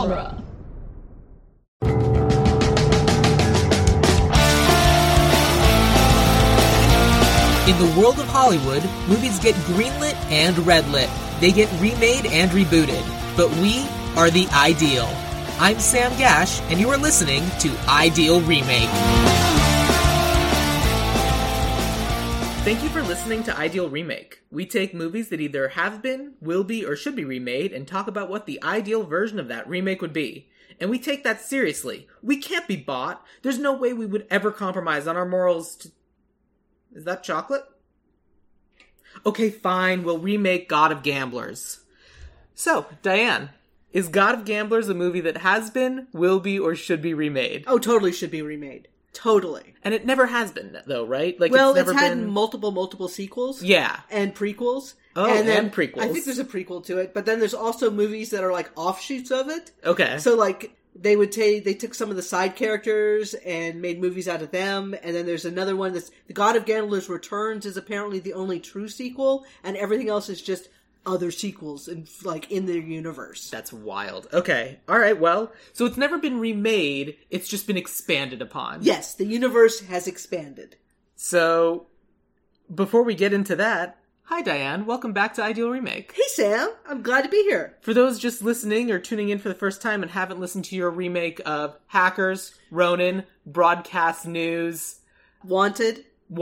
genre. In the world of Hollywood, movies get greenlit and redlit. They get remade and rebooted. But we are the Ideal. I'm Sam Gash, and you are listening to Ideal Remake. Thank you for listening to Ideal Remake. We take movies that either have been, will be, or should be remade and talk about what the ideal version of that remake would be. And we take that seriously. We can't be bought. There's no way we would ever compromise on our morals. Is that chocolate? Okay, fine. We'll remake God of Gamblers. So, Diane, is God of Gamblers a movie that has been, will be, or should be remade? Oh, totally should be remade. Totally. And it never has been, though, right? Like, well, it's never had been... multiple sequels. Yeah. And prequels. Oh, and prequels. I think there's a prequel to it, but then there's also movies that are like offshoots of it. Okay. So like they took some of the side characters and made movies out of them, and then there's another one that's The God of Gamblers Returns is apparently the only true sequel, and everything else is just other sequels in their universe. That's wild. Okay. All right. Well, so it's never been remade. It's just been expanded upon. Yes, the universe has expanded. So before we get into that, hi, Diane. Welcome back to Ideal Remake. Hey, Sam. I'm glad to be here. For those just listening or tuning in for the first time and haven't listened to your remake of Hackers, Ronin, Broadcast News, Wanted,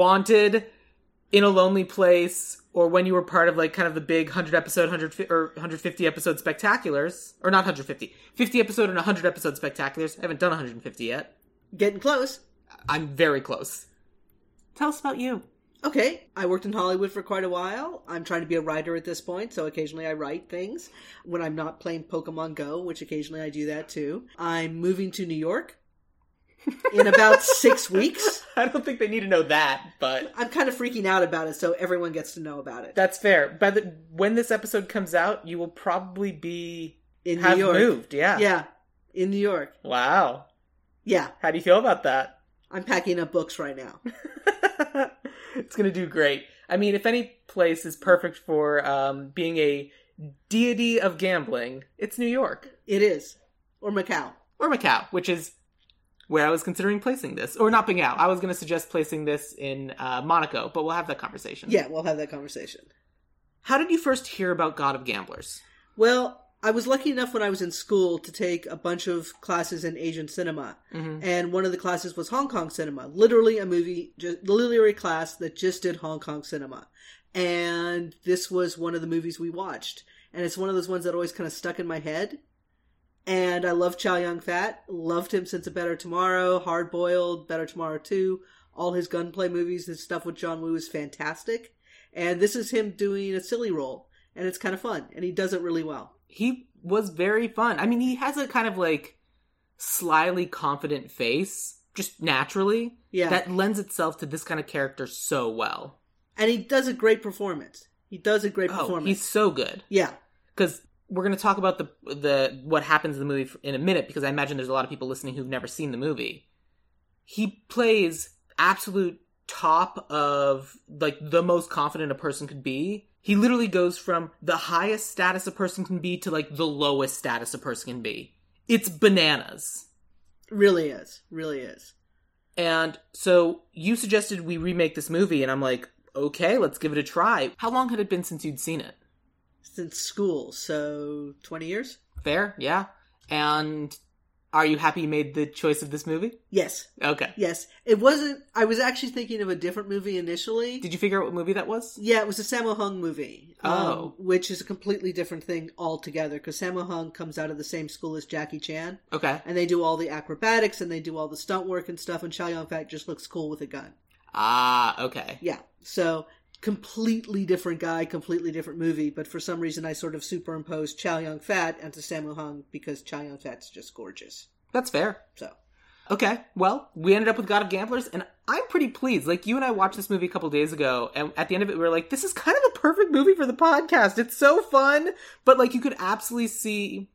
In a Lonely Place, or when you were part of kind of the big 150 episode spectaculars, or not 150, 50 episode and 100 episode spectaculars. I haven't done 150 yet. Getting close. I'm very close. Tell us about you. Okay, I worked in Hollywood for quite a while. I'm trying to be a writer at this point, so occasionally I write things when I'm not playing Pokemon Go, which occasionally I do that too. I'm moving to New York in about 6 weeks. I don't think they need to know that, but... I'm kind of freaking out about it, so everyone gets to know about it. That's fair. When this episode comes out, you will probably be... In New York. Moved, yeah. Yeah, in New York. Wow. Yeah. How do you feel about that? I'm packing up books right now. It's going to do great. I mean, if any place is perfect for being a deity of gambling, it's New York. It is. Or Macau. Or Macau, which is where I was considering placing this. Or not Macau. I was going to suggest placing this in Monaco, but we'll have that conversation. Yeah, we'll have that conversation. How did you first hear about God of Gamblers? Well, I was lucky enough when I was in school to take a bunch of classes in Asian cinema. Mm-hmm. And one of the classes was Hong Kong cinema. Literally a class that just did Hong Kong cinema. And this was one of the movies we watched. And it's one of those ones that always kind of stuck in my head. And I love Chow Yun-fat. Loved him since A Better Tomorrow, Hard Boiled, Better Tomorrow 2. All his gunplay movies, his stuff with John Woo is fantastic. And this is him doing a silly role. And it's kind of fun. And he does it really well. He was very fun. I mean, he has a kind of slyly confident face, just naturally. Yeah. That lends itself to this kind of character so well. And he does a great performance. He's so good. Yeah. Because we're going to talk about the what happens in the movie in a minute, because I imagine there's a lot of people listening who've never seen the movie. He plays absolute top of, the most confident a person could be. He literally goes from the highest status a person can be to, the lowest status a person can be. It's bananas. Really is. Really is. And so you suggested we remake this movie, and I'm like, okay, let's give it a try. How long had it been since you'd seen it? Since school, so 20 years? Fair, yeah. And are you happy you made the choice of this movie? Yes. Okay. Yes. It wasn't... I was actually thinking of a different movie initially. Did you figure out what movie that was? Yeah, it was a Sammo Hung movie. Oh. Which is a completely different thing altogether, because Sammo Hung comes out of the same school as Jackie Chan. Okay. And they do all the acrobatics, and they do all the stunt work and stuff, and Chow Yun-fat just looks cool with a gun. Ah, okay. Yeah. So... completely different guy, completely different movie, but for some reason I sort of superimposed Chow Yun-fat onto Sammo Hung because Chow Yun-fat's just gorgeous. That's fair. So. Okay, well, we ended up with God of Gamblers, and I'm pretty pleased. You and I watched this movie a couple days ago, and at the end of it, we were like, this is kind of the perfect movie for the podcast. It's so fun, but, you could absolutely see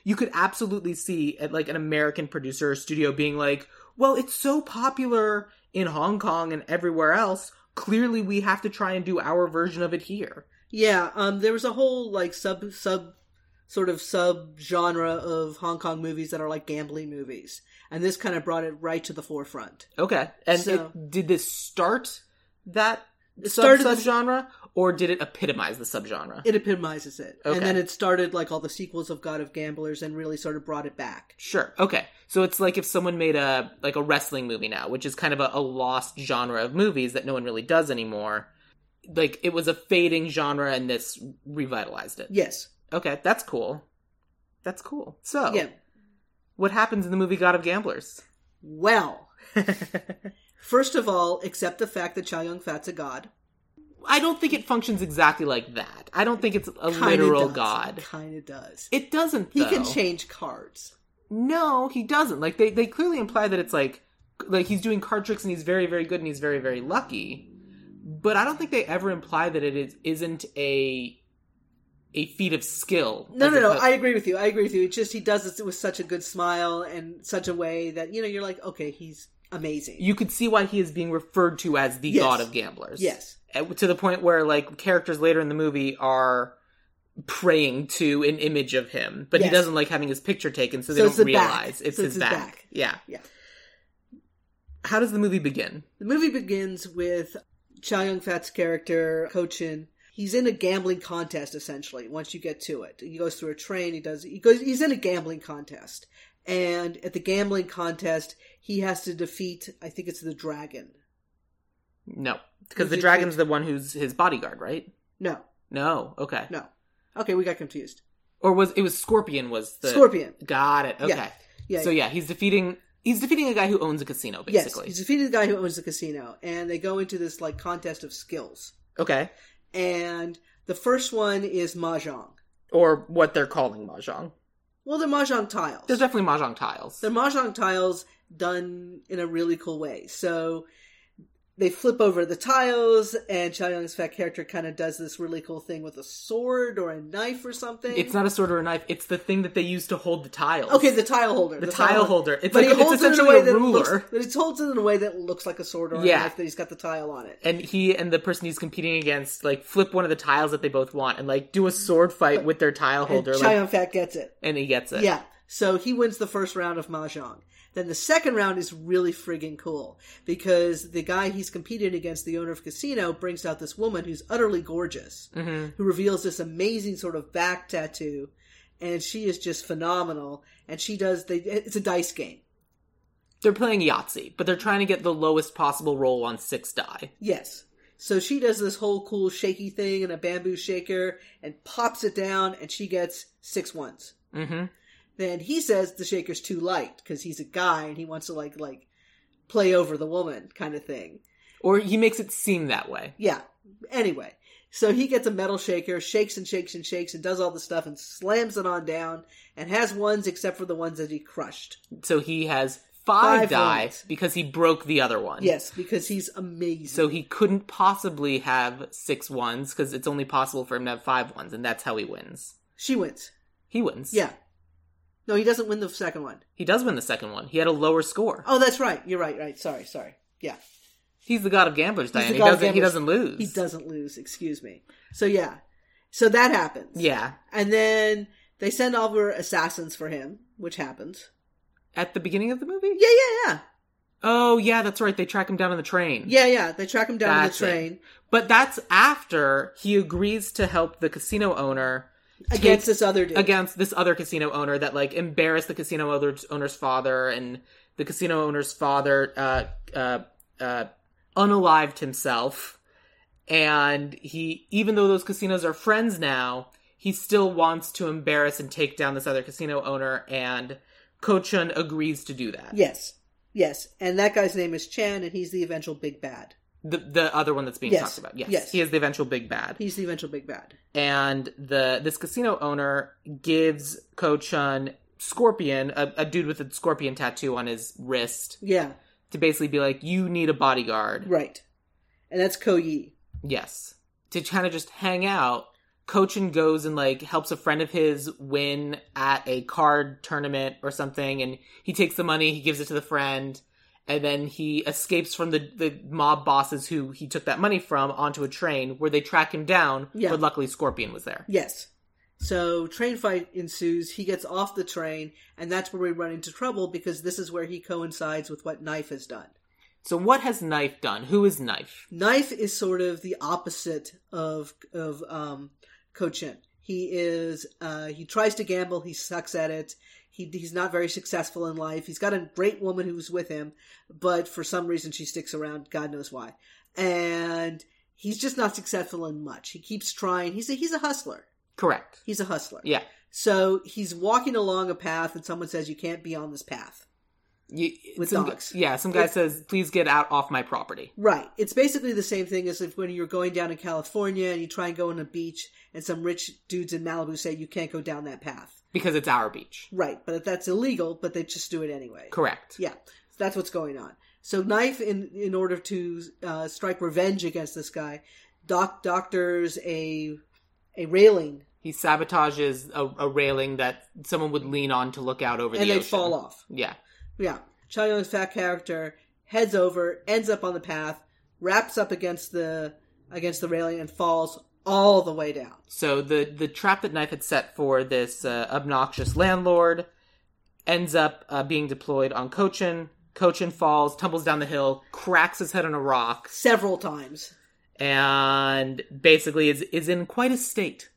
at, an American producer or studio being like, well, it's so popular in Hong Kong and everywhere else, clearly we have to try and do our version of it here. Yeah, there was a whole, sort of sub-genre of Hong Kong movies that are like gambling movies. And this kind of brought it right to the forefront. Okay. And So- did this start that started the- subgenre, or did it epitomize the subgenre? It epitomizes it. Okay. And then it started like all the sequels of God of Gamblers and really sort of brought it back. Sure. Okay. So it's like if someone made a wrestling movie now, which is kind of a lost genre of movies that no one really does anymore. Like, it was a fading genre and this revitalized it. Yes. Okay, that's cool. That's cool. So, Yeah. what happens in the movie God of Gamblers? Well, first of all, accept the fact that Chow Yun-fat's a god. I don't think it functions exactly like that. I don't think it's a literal god. Kind of does. It doesn't, He though. can change cards. No, he doesn't. Like, they clearly imply that it's like he's doing card tricks and he's very, very good and he's very, very lucky. But I don't think they ever imply that it isn't a feat of skill. No. I agree with you. It's just he does it with such a good smile and such a way that, you're like, okay, he's amazing. You could see why he is being referred to as the Yes. god of gamblers. Yes. To the point where, like, characters later in the movie are praying to an image of him, but he Yes. doesn't like having his picture taken, so they So it's don't the back. realize it's So his it's his back. back. Yeah. Yeah. How does the movie begin? The movie begins with Chow Yun-fat's character, Ko-chin. He's in a gambling contest, essentially, once you get to it. He goes through a train, he's in a gambling contest. And at the gambling contest, he has to defeat, I think it's the dragon. No, because Who's the it- dragon's the one who's his bodyguard, right? No. Okay. No. Okay, we got confused. Or it was Scorpion was the... Scorpion. Got it, okay. Yeah. So yeah, he's defeating a guy who owns a casino, Yes, basically. he's defeated the guy who owns the casino. And they go into this, like, contest of skills. Okay. And the first one is Mahjong. Or what they're calling Mahjong. Well, they're Mahjong tiles. There's definitely Mahjong tiles. They're Mahjong tiles done in a really cool way. So they flip over the tiles, and Chow Yun-fat's fat character kind of does this really cool thing with a sword or a knife or something. It's not a sword or a knife. It's the thing that they use to hold the tiles. Okay, the tile holder. The tile holder. It's but like he holds it's it in a essentially way a that ruler. but he holds it in a way that looks like a sword or a Yeah. knife that he's got the tile on it. And he and the person he's competing against, like, flip one of the tiles that they both want and, like, do a sword fight with their tile holder. And Chow Yun-fat gets it. And he gets it. Yeah. So he wins the first round of Mahjong. Then the second round is really friggin' cool because the guy he's competing against, the owner of casino, brings out this woman who's utterly gorgeous, who reveals this amazing sort of back tattoo, and she is just phenomenal. And it's a dice game. They're playing Yahtzee, but they're trying to get the lowest possible roll on 6 die. Yes. So she does this whole cool shaky thing in a bamboo shaker and pops it down, and she gets 6 ones. Mm-hmm. Then he says the shaker's too light because he's a guy and he wants to like play over the woman kind of thing. Or he makes it seem that way. Yeah. Anyway, so he gets a metal shaker, shakes and shakes and shakes and does all the stuff and slams it on down and has ones except for the ones that he crushed. So he has 5 die ones. because he broke the other one. Yes, because he's amazing. So he couldn't possibly have 6 ones because it's only possible for him to have 5 ones, and that's how he wins. She wins. He wins. Yeah. No, he doesn't win the second one. He does win the second one. He had a lower score. Oh, that's right. You're right. Sorry. Yeah. He's the god of gamblers, Diane. the He god of doesn't gamblers. lose. He doesn't lose, excuse me. So yeah. So that happens. Yeah. And then they send over assassins for him, which happens. At the beginning of the movie? Yeah. Oh, yeah, that's right. They track him down on the train. Yeah. They track him down on the That's it. train But that's after he agrees to help the casino owner against this other dude. against this other casino owner that, like, embarrassed the casino owner's father, and the casino owner's father unalived himself. And he, even though those casinos are friends now, he still wants to embarrass and take down this other casino owner, and Ko-chun agrees to do that. Yes. And that guy's name is Chan, and he's the eventual big bad. The other one that's being Yes. talked about. Yes. He is the eventual big bad. He's the eventual big bad. And this casino owner gives Ko-chun Scorpion, a dude with a scorpion tattoo on his wrist, Yeah, to basically be like, you need a bodyguard. right. And that's Ko-yi. Yes. To kind of just hang out. Ko-chun goes and, like, helps a friend of his win at a card tournament or something, and he takes the money, he gives it to the friend, and then he escapes from the mob bosses who he took that money from onto a train where they track him down, Yeah. but luckily Scorpion was there. Yes. So train fight ensues. He gets off the train, and that's where we run into trouble because this is where he coincides with what Knife has done. So what has Knife done? Who is Knife? Knife is sort of the opposite of Ko-Chin. He tries to gamble. He sucks at it. He's not very successful in life. He's got a great woman who's with him, but for some reason she sticks around. God knows why. And he's just not successful in much. He keeps trying. He's a hustler. Correct. He's a hustler. Yeah. So he's walking along a path, and someone says, "You can't be on this path." With dogs. Some guy says, "Please get out off my property." Right. It's basically the same thing as if when you're going down in California and you try and go on a beach, and some rich dudes in Malibu say you can't go down that path. Because it's our beach. Right. But that's illegal, but they just do it anyway. Correct. Yeah. That's what's going on. So Knife, in order to strike revenge against this guy, doctors a railing. He sabotages a railing that someone would lean on to look out over the ocean. And they fall off. Yeah. Yeah. Chow Yun-Fatt's fat character heads over, ends up on the path, wraps up against the railing, and falls all the way down. So the trap that Knife had set for this obnoxious landlord ends up being deployed on Ko-Chin. Ko-Chin falls, tumbles down the hill, cracks his head on a rock. Several times. And basically is in quite a state.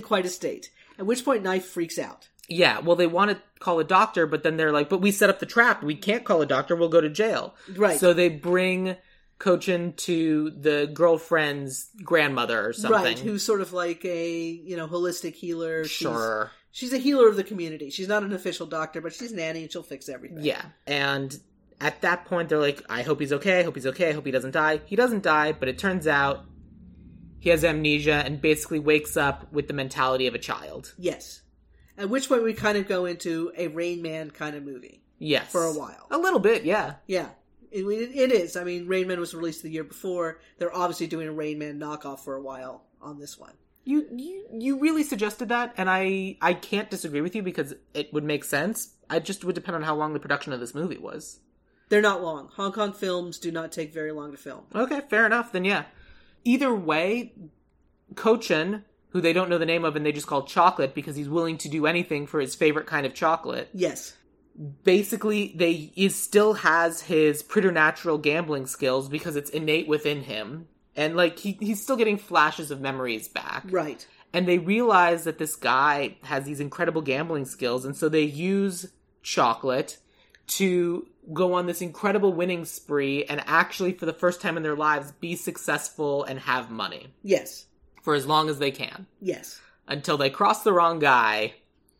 At which point Knife freaks out. Yeah, well, they want to call a doctor, but then they're like, but we set up the trap. We can't call a doctor. We'll go to jail. Right. So they bring Ko-Chin to the girlfriend's grandmother or something. Right, who's sort of like a, holistic healer. Sure. She's a healer of the community. She's not an official doctor, but she's nanny and she'll fix everything. Yeah, and at that point, they're like, I hope he's okay, I hope he doesn't die. He doesn't die, but it turns out he has amnesia and basically wakes up with the mentality of a child. Yes. At which point we kind of go into a Rain Man kind of movie. Yes. For a while. A little bit, yeah. Yeah. It is. I mean, Rain Man was released the year before. They're obviously doing a Rain Man knockoff for a while on this one. You really suggested that, and I can't disagree with you because it would make sense. It just would depend on how long the production of this movie was. They're not long. Hong Kong films do not take very long to film. Okay, fair enough, then yeah. Either way, Ko-Chin, who they don't know the name of and they just call Chocolate because he's willing to do anything for his favorite kind of chocolate. Yes. Basically, he still has his preternatural gambling skills because it's innate within him. And, he's still getting flashes of memories back. Right. And they realize that this guy has these incredible gambling skills, and so they use Chocolate to go on this incredible winning spree and actually, for the first time in their lives, be successful and have money. Yes. For as long as they can. Yes. Until they cross the wrong guy,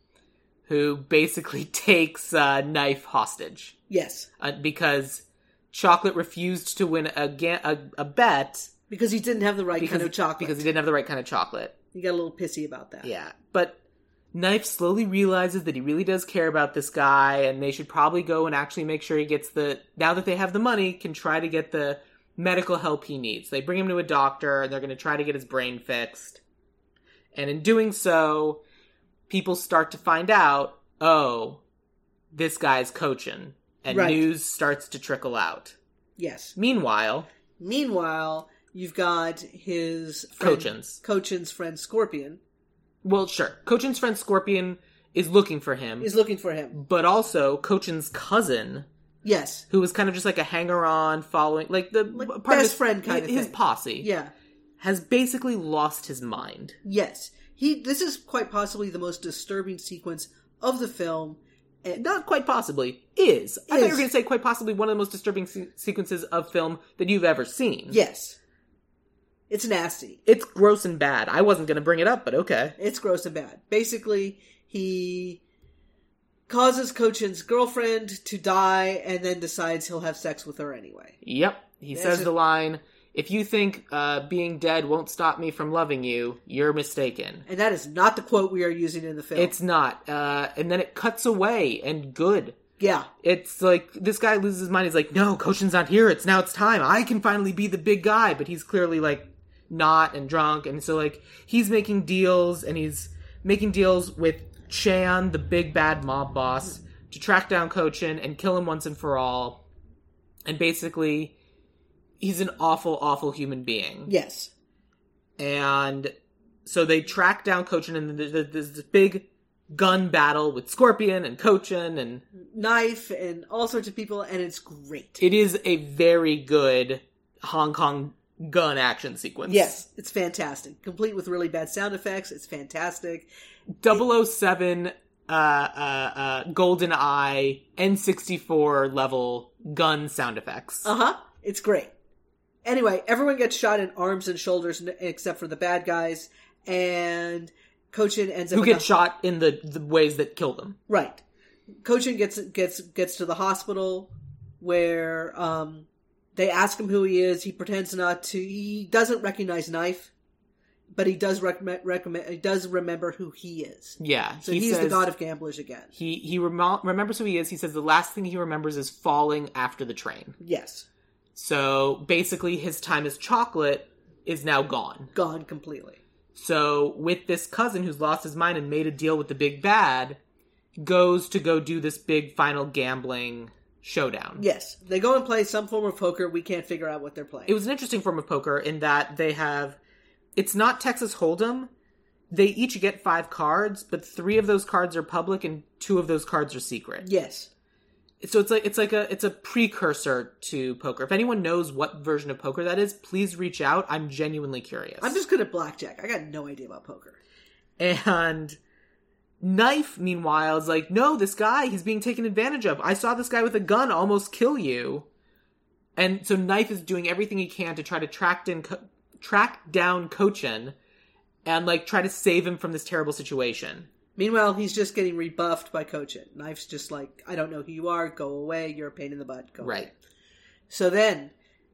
who basically takes Knife hostage. Yes. Because Chocolate refused to win a bet. Because he didn't have the right kind of chocolate. Because he didn't have the right kind of chocolate. He got a little pissy about that. Yeah. But Knife slowly realizes that he really does care about this guy, and they should probably go and actually make sure he gets now that they have the money, can try to get the medical help he needs. They bring him to a doctor, and they're going to try to get his brain fixed. And in doing so, people start to find out, oh, this guy's Ko-Chin. And news starts to trickle out. Yes. Meanwhile, you've got his friend, Ko-Chin's friend Scorpion. Well, sure. Ko-Chin's friend Scorpion is looking for him. But also, Ko-Chin's cousin... Yes. Who was kind of just like a hanger-on following... part best friend kind of thing. His posse. Yeah. Has basically lost his mind. Yes. This is quite possibly the most disturbing sequence of the film. Not quite possibly. Is. I thought you were going to say quite possibly one of the most disturbing sequences of film that you've ever seen. Yes. It's nasty. It's gross and bad. I wasn't going to bring it up, but okay. It's gross and bad. Basically, he causes Ko-Chin's girlfriend to die and then decides he'll have sex with her anyway. Yep. He says the line, if you think being dead won't stop me from loving you, you're mistaken. And that is not the quote we are using in the film. It's not. And then it cuts away, and good. Yeah. It's like, this guy loses his mind. He's like, no, Ko-Chin's not here. It's time. I can finally be the big guy. But he's clearly, not and drunk. And so, he's making deals, and he's making deals with Chan, the big bad mob boss, to track down Ko-Chin and kill him once and for all. And basically, he's an awful, awful human being. Yes. And So they track down Kochan, and there's this big gun battle with Scorpion and Kochan and Knife and all sorts of people, and it's great. It is a very good Hong Kong gun action sequence. Yes, it's fantastic. Complete with really bad sound effects. It's fantastic. 007 Golden Eye N64 level gun sound effects. It's great. Anyway, everyone gets shot in arms and shoulders except for the bad guys, and Kochan ends up... Who get shot in the ways that kill them. Right. Kochan gets to the hospital where they ask him who he is. He pretends not to... He doesn't recognize Knife, but he does he does remember who he is. Yeah. So he's the god of gamblers again. He remembers who he is. He says the last thing he remembers is falling after the train. Yes. So basically his time as chocolate is now gone. Gone completely. So with this cousin who's lost his mind and made a deal with the big bad, goes to go do this big final gambling showdown. Yes. They go and play some form of poker. We can't figure out what they're playing. It was an interesting form of poker in that they have... It's not Texas Hold'em. They each get 5 cards, but 3 of those cards are public and 2 of those cards are secret. Yes. So it's a precursor to poker. If anyone knows what version of poker that is, please reach out. I'm genuinely curious. I'm just good at blackjack. I got no idea about poker. And Knife, meanwhile, is like, no, this guy, he's being taken advantage of. I saw this guy with a gun almost kill you. And so Knife is doing everything he can to try to track down Kochan and like try to save him from this terrible situation. Meanwhile, he's just getting rebuffed by Kochan. Knife's just like, I don't know who you are, go away, you're a pain in the butt, go away. So then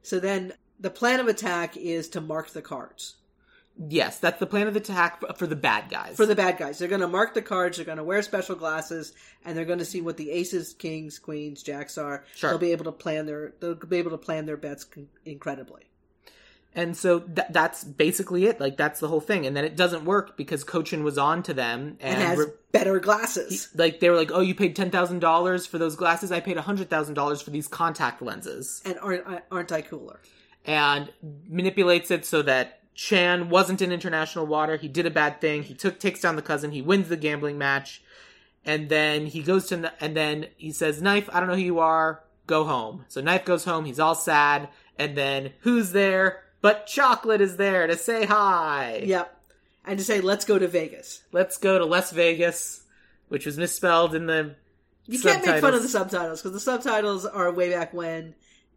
the plan of attack is to mark the cards. Yes, that's the plan of attack for the bad guys. For the bad guys. They're going to mark the cards, they're going to wear special glasses, and they're going to see what the aces, kings, queens, jacks are. Sure. They'll be able to plan their bets incredibly. And so that's basically it. Like, that's the whole thing. And then it doesn't work because Kochan was on to them. And has better glasses. They were like, oh, you paid $10,000 for those glasses? I paid $100,000 for these contact lenses. And aren't I cooler? And manipulates it so that Chan wasn't in international water. He did a bad thing. He takes down the cousin. He wins the gambling match. And then he goes and then he says, Knife, I don't know who you are. Go home. So Knife goes home. He's all sad. And then who's there? But Chocolate is there to say hi. Yep. And to say, let's go to Vegas. Let's go to Las Vegas, which was misspelled in the You can't make fun of the subtitles, because the subtitles are way back when,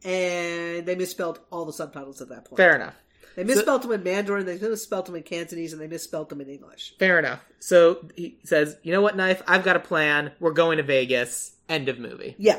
and they misspelled all the subtitles at that point. Fair enough. They misspelled them in Mandarin, they misspelled them in Cantonese, and they misspelled them in English. Fair enough. So he says, you know what, Knife? I've got a plan. We're going to Vegas. End of movie. Yeah.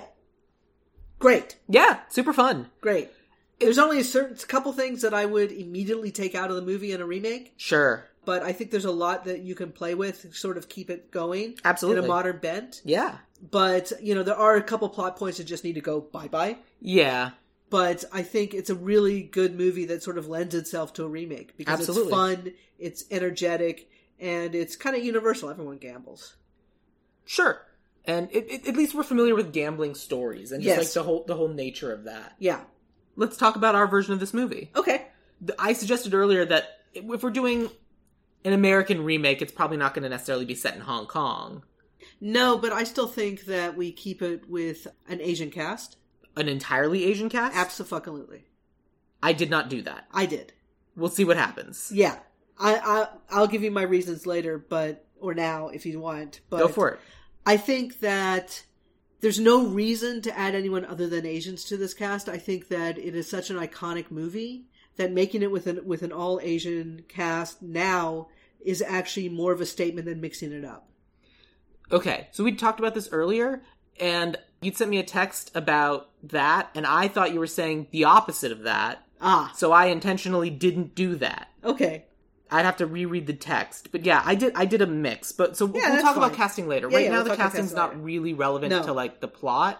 Great. Yeah, super fun. Great. There's only a couple things that I would immediately take out of the movie in a remake. Sure. But I think there's a lot that you can play with, sort of keep it going. Absolutely. In a modern bent. Yeah. But, there are a couple plot points that just need to go bye-bye. Yeah. But I think it's a really good movie that sort of lends itself to a remake. Because Absolutely. It's fun, it's energetic, and it's kind of universal. Everyone gambles. Sure. And at least we're familiar with gambling stories and just like the whole nature of that. Yeah. Let's talk about our version of this movie. Okay. I suggested earlier that if we're doing an American remake, it's probably not going to necessarily be set in Hong Kong. No, but I still think that we keep it with an Asian cast. An entirely Asian cast? Absolutely. I did not do that. I did. We'll see what happens. Yeah. I'll give you my reasons later, or now if you want. But go for it. I think that there's no reason to add anyone other than Asians to this cast. I think that it is such an iconic movie that making it with an all Asian cast now is actually more of a statement than mixing it up. Okay, so we talked about this earlier, and you'd sent me a text about that, and I thought you were saying the opposite of that. So I intentionally didn't do that. Okay. I'd have to reread the text. But yeah, I did a mix. But so we'll talk about casting later. Right now the casting's not really relevant to like the plot.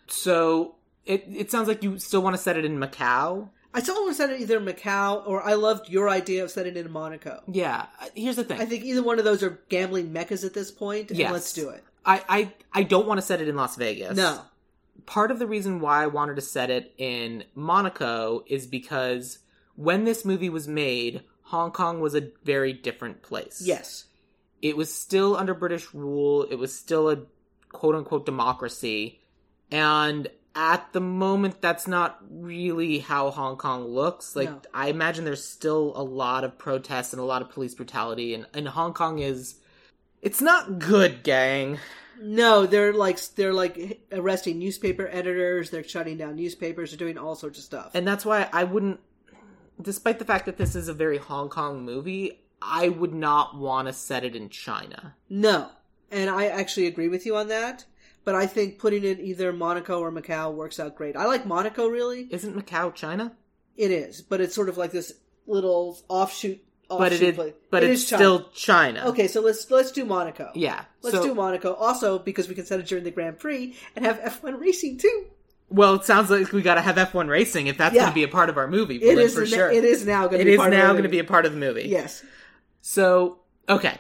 So it sounds like you still want to set it in Macau. I still want to set it either in Macau, or I loved your idea of setting it in Monaco. Yeah. Here's the thing. I think either one of those are gambling meccas at this point, and yes. Let's do it. I don't want to set it in Las Vegas. No. Part of the reason why I wanted to set it in Monaco is because when this movie was made, Hong Kong was a very different place. Yes. It was still under British rule. It was still a quote-unquote democracy. And at the moment, that's not really how Hong Kong looks. Like, no. I imagine there's still a lot of protests and a lot of police brutality. And Hong Kong is... It's not good, gang. No, they're like arresting newspaper editors. They're shutting down newspapers. They're doing all sorts of stuff. And that's why I wouldn't... Despite the fact that this is a very Hong Kong movie... I would not want to set it in China. No. And I actually agree with you on that. But I think putting it either Monaco or Macau works out great. I like Monaco, really. Isn't Macau China? It is. But it's sort of like this little offshoot but it is, place. But it's still China. Okay, so let's do Monaco. Yeah. Let's do Monaco. Also, because we can set it during the Grand Prix and have F1 racing, too. Well, it sounds like we got to have F1 racing if that's going to be a part of our movie. It is for sure. It is now going to be part of the movie. It is now going to be a part of the movie. Yes. So, okay.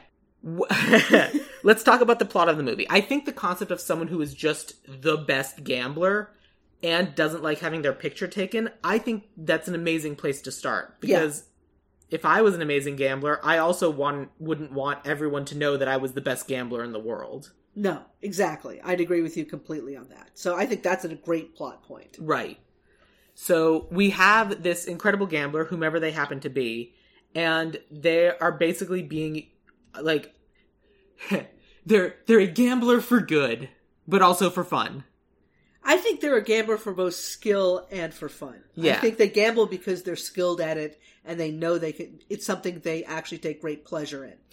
Let's talk about the plot of the movie. I think the concept of someone who is just the best gambler and doesn't like having their picture taken, I think that's an amazing place to start. Because if I was an amazing gambler, I also wouldn't want everyone to know that I was the best gambler in the world. No, exactly. I'd agree with you completely on that. So I think that's a great plot point. Right. So we have this incredible gambler, whomever they happen to be, and they are basically being, like, they're a gambler for good, but also for fun. I think they're a gambler for both skill and for fun. Yeah. I think they gamble because they're skilled at it, and they know it's something they actually take great pleasure in.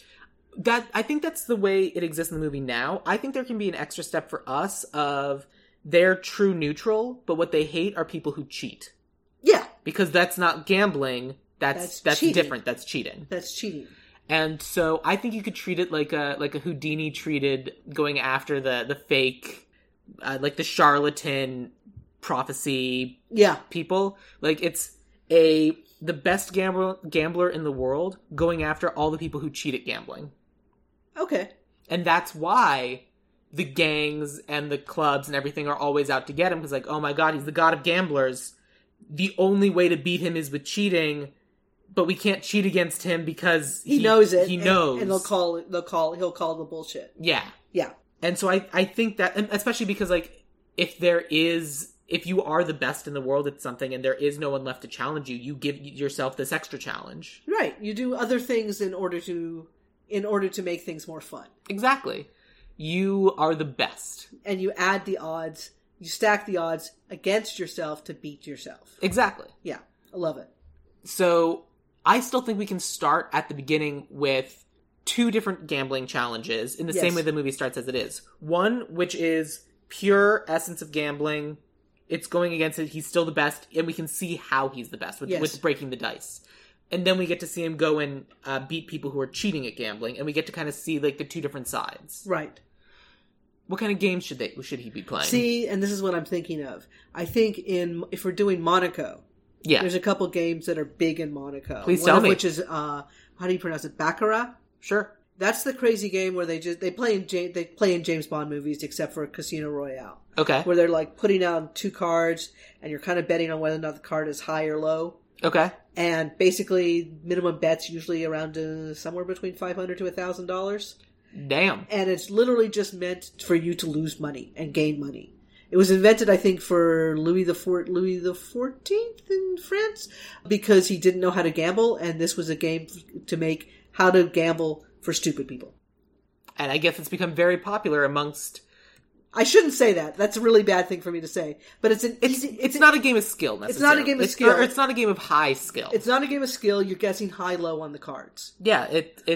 I think that's the way it exists in the movie now. I think there can be an extra step for us of they're true neutral, but what they hate are people who cheat. Yeah. Because that's not gambling. That's different. That's cheating. That's cheating. And so I think you could treat it like a Houdini treated going after the fake, like the charlatan prophecy people. Like it's the best gambler in the world going after all the people who cheat at gambling. Okay. And that's why the gangs and the clubs and everything are always out to get him. Because like, oh my god, he's the god of gamblers. The only way to beat him is with cheating. But we can't cheat against him because he knows it. He knows, and he'll call the bullshit. Yeah, yeah. And so I think that, and especially because like if you are the best in the world at something and there is no one left to challenge you, you give yourself this extra challenge. Right. You do other things in order to make things more fun. Exactly. You are the best, and you add the odds. You stack the odds against yourself to beat yourself. Exactly. Yeah, I love it. So. I still think we can start at the beginning with two different gambling challenges in the same way the movie starts as it is. One, which is pure essence of gambling. It's going against it. He's still the best, and we can see how he's the best with breaking the dice. And then we get to see him go and beat people who are cheating at gambling, and we get to kind of see like the two different sides. Right. What kind of games should he be playing? See, and this is what I'm thinking of. I think if we're doing Monaco... Yeah. There's a couple games that are big in Monaco. Please tell me. One of which is, how do you pronounce it? Baccarat? Sure. That's the crazy game where they play in James Bond movies except for Casino Royale. Okay. Where they're like putting out two cards and you're kind of betting on whether or not the card is high or low. Okay. And basically minimum bets usually around somewhere between $500 to $1,000. Damn. And it's literally just meant for you to lose money and gain money. It was invented, I think, for Louis the XIV in France because he didn't know how to gamble, and this was a game to make how to gamble for stupid people. And I guess it's become very popular amongst... I shouldn't say that. That's a really bad thing for me to say. But it's not a game of skill, necessarily. It's not a game of skill. It's not a game of high skill. It's not a game of skill. You're guessing high-low on the cards. Yeah,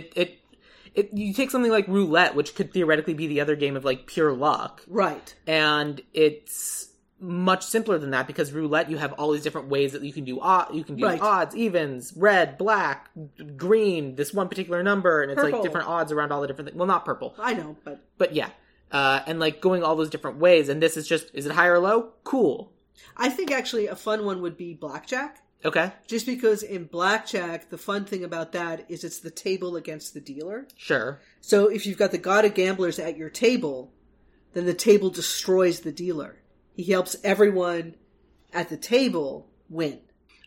you take something like roulette, which could theoretically be the other game of like pure luck. Right. And it's much simpler than that because roulette, you have all these different ways that you can do odds, evens, red, black, green, this one particular number, and it's purple. Like different odds around all the different things. Well, not purple. I know, but yeah. And like going all those different ways, and this is just, is it high or low? Cool. I think actually a fun one would be blackjack. Okay. Just because in blackjack, the fun thing about that is it's the table against the dealer. Sure. So if you've got the god of gamblers at your table, then the table destroys the dealer. He helps everyone at the table win.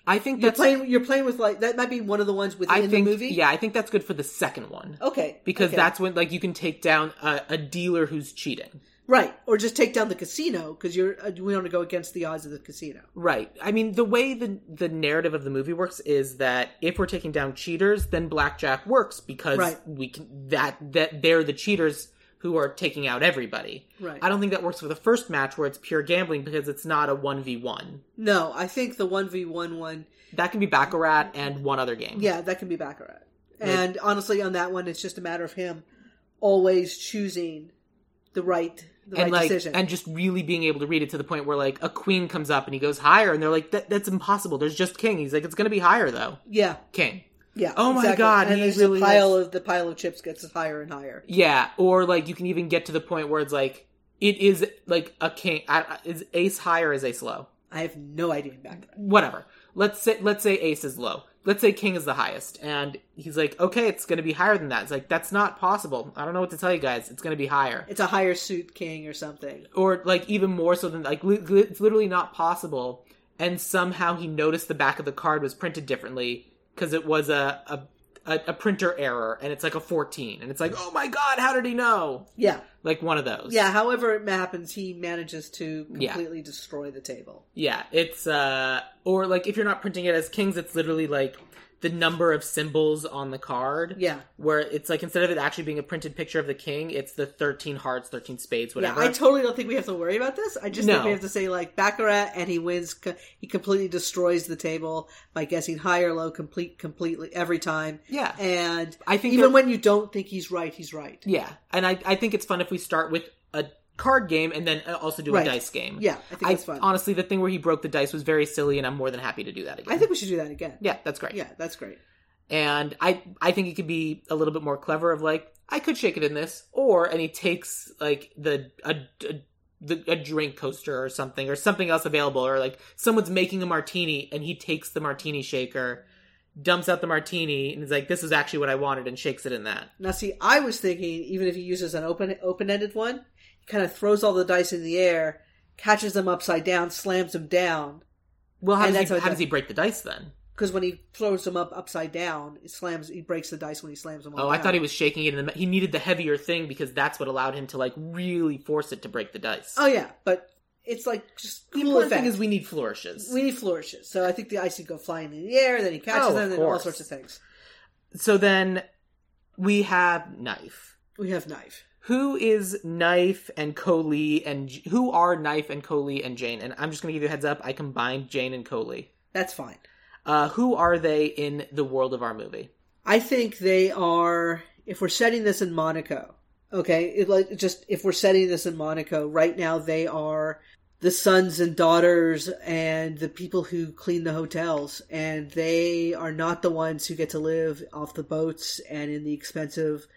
I think You're playing with, like, that might be one of the ones within the movie? Yeah, I think that's good for the second one. Okay. Because that's when, like, you can take down a dealer who's cheating. Right. Or just take down the casino, because we want to go against the odds of the casino. Right. I mean, the way the narrative of the movie works is that if we're taking down cheaters, then blackjack works, because we can that they're the cheaters who are taking out everybody. Right. I don't think that works for the first match where it's pure gambling, because it's not a 1v1. No, I think the 1v1 one... That can be Baccarat and one other game. Yeah, that can be Baccarat. And honestly, on that one, it's just a matter of him always choosing the right decision. And just really being able to read it to the point where, like, a queen comes up and he goes higher, and they're like, that's impossible. There's just king. He's like, it's going to be higher, though. Yeah. King. Yeah. Oh my God. And there's really the pile of chips gets higher and higher. Yeah. Or, like, you can even get to the point where it's like, it is, like, a king. Is ace high or is ace low? I have no idea back then. Whatever. Let's say ace is low. Let's say king is the highest. And he's like, okay, it's going to be higher than that. It's like, that's not possible. I don't know what to tell you guys. It's going to be higher. It's a higher suit king or something. Or, like, even more so than, like, it's literally not possible. And somehow he noticed the back of the card was printed differently because it was a printer error, and it's like a 14. And it's like, oh my God, how did he know? Yeah. Like one of those. Yeah, however it happens, he manages to completely destroy the table. Yeah, it's, or like if you're not printing it as kings, it's literally like the number of symbols on the card. Yeah. Where it's like, instead of it actually being a printed picture of the king, it's the 13 hearts, 13 spades, whatever. Yeah, I totally don't think we have to worry about this. I just think we have to say, like, Baccarat, and he wins, he completely destroys the table by guessing high or low completely every time. Yeah. And I think even when you don't think he's right, he's right. Yeah. And I think it's fun if we start with a card game and then also do a dice game. Yeah, I think that's fun. Honestly, the thing where he broke the dice was very silly, and I'm more than happy to do that again. I think we should do that again. Yeah, that's great. Yeah, that's great. And I think it could be a little bit more clever of, like, I could shake it in this, and he takes, like, a drink coaster or something else available, or, like, someone's making a martini and he takes the martini shaker, dumps out the martini, and is like, this is actually what I wanted, and shakes it in that. Now, see, I was thinking, even if he uses an open-ended one, he kind of throws all the dice in the air, catches them upside down, slams them down. Well, how does he break the dice then? Because when he throws them upside down, he breaks the dice when he slams them all down. I thought he was shaking it he needed the heavier thing because that's what allowed him to, like, really force it to break the dice. Oh yeah, but it's like just the cool important effect. thing is we need flourishes. So I think the ice would go flying in the air, then he catches them, and all sorts of things. So then we have Knife. We have Knife. Who is Knife and Coley, and who are Knife and Coley and Jane? And I'm just going to give you a heads up, I combined Jane and Coley. That's fine. Who are they in the world of our movie? I think they are, if we're setting this in Monaco, okay, if we're setting this in Monaco, right now they are the sons and daughters and the people who clean the hotels, and they are not the ones who get to live off the boats and in the expensive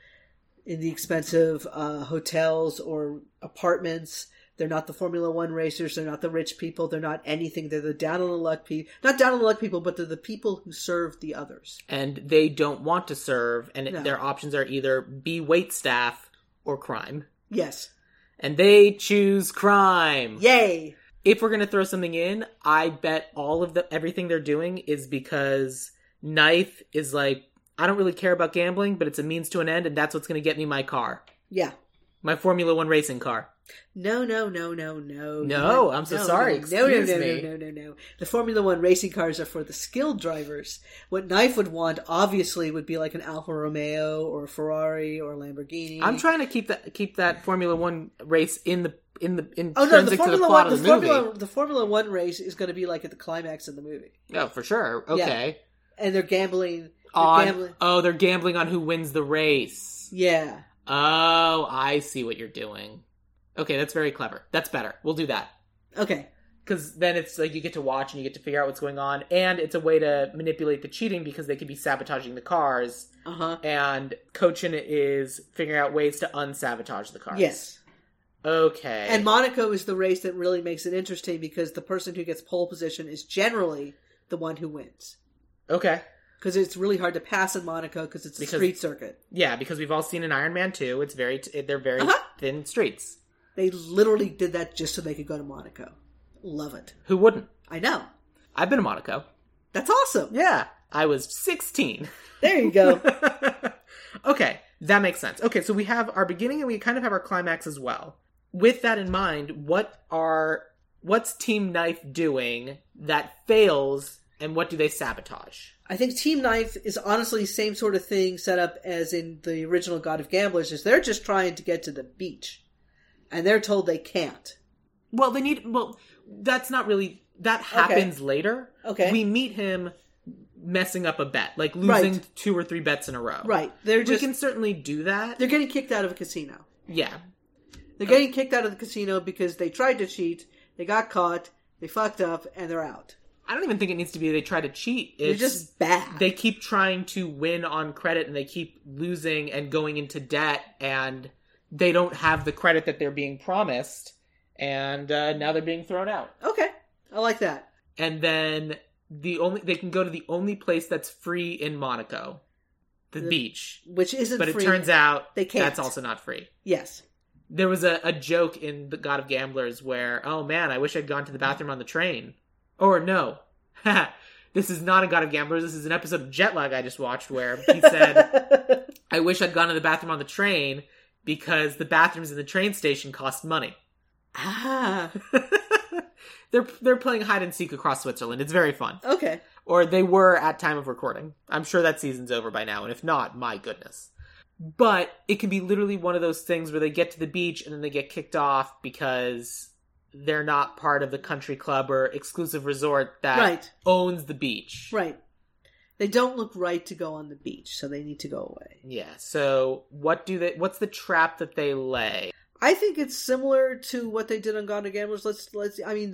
hotels or apartments. They're not the Formula One racers. They're not the rich people. They're not anything. They're the down on the luck people. Not down on the luck people, but they're the people who serve the others. And they don't want to serve, and their options are either be wait staff or crime. Yes. And they choose crime. Yay! If we're going to throw something in, I bet everything they're doing is because Knife is like, I don't really care about gambling, but it's a means to an end, and that's what's going to get me my car. Yeah. My Formula One racing car. No. No, I'm so sorry. Excuse me. No. The Formula One racing cars are for the skilled drivers. What Knife would want, obviously, would be like an Alfa Romeo or a Ferrari or a Lamborghini. I'm trying to keep that Formula One race in intrinsic to the plot of the movie. The Formula One race is going to be like at the climax of the movie. Oh, for sure. Okay. Yeah. And they're gambling. They're gambling on who wins the race. Yeah. Oh, I see what you're doing. Okay, that's very clever. That's better. We'll do that. Okay. Because then it's like you get to watch and you get to figure out what's going on. And it's a way to manipulate the cheating because they could be sabotaging the cars. Uh-huh. And Cochin is figuring out ways to unsabotage the cars. Yes. Okay. And Monaco is the race that really makes it interesting because the person who gets pole position is generally the one who wins. Okay. Because it's really hard to pass in Monaco because it's a street circuit. Yeah, because we've all seen in Iron Man 2, they're very thin streets. They literally did that just so they could go to Monaco. Love it. Who wouldn't? I know. I've been to Monaco. That's awesome. Yeah, I was 16. There you go. Okay, that makes sense. Okay, so we have our beginning and we kind of have our climax as well. With that in mind, what's Team Knife doing that fails, and what do they sabotage? I think Team Knife is honestly the same sort of thing set up as in the original God of Gamblers, is they're just trying to get to the beach. And they're told they can't. Well, that's not really... That happens later. Okay. We meet him messing up a bet, like losing 2 or 3 bets in a row. Right. We can certainly do that. They're getting kicked out of a casino. Yeah. They're getting kicked out of the casino because they tried to cheat, they got caught, they fucked up, and they're out. I don't even think it needs to be they try to cheat. They're just bad. They keep trying to win on credit, and they keep losing and going into debt, and they don't have the credit that they're being promised, and now they're being thrown out. Okay. I like that. And then they can go to the only place that's free in Monaco, the beach. Which isn't free. But it turns out they can't. That's also not free. Yes. There was a joke in The God of Gamblers where, oh man, I wish I'd gone to the bathroom on the train. Or no. This is not a God of Gamblers. This is an episode of Jetlag I just watched where he said, I wish I'd gone to the bathroom on the train because the bathrooms in the train station cost money. Ah. They're playing hide and seek across Switzerland. It's very fun. Okay. Or they were at time of recording. I'm sure that season's over by now, and if not, my goodness. But it can be literally one of those things where they get to the beach and then they get kicked off because they're not part of the country club or exclusive resort that owns the beach. Right. They don't look right to go on the beach, so they need to go away. Yeah, so what's the trap that they lay? I think it's similar to what they did on God of Gamblers. I mean,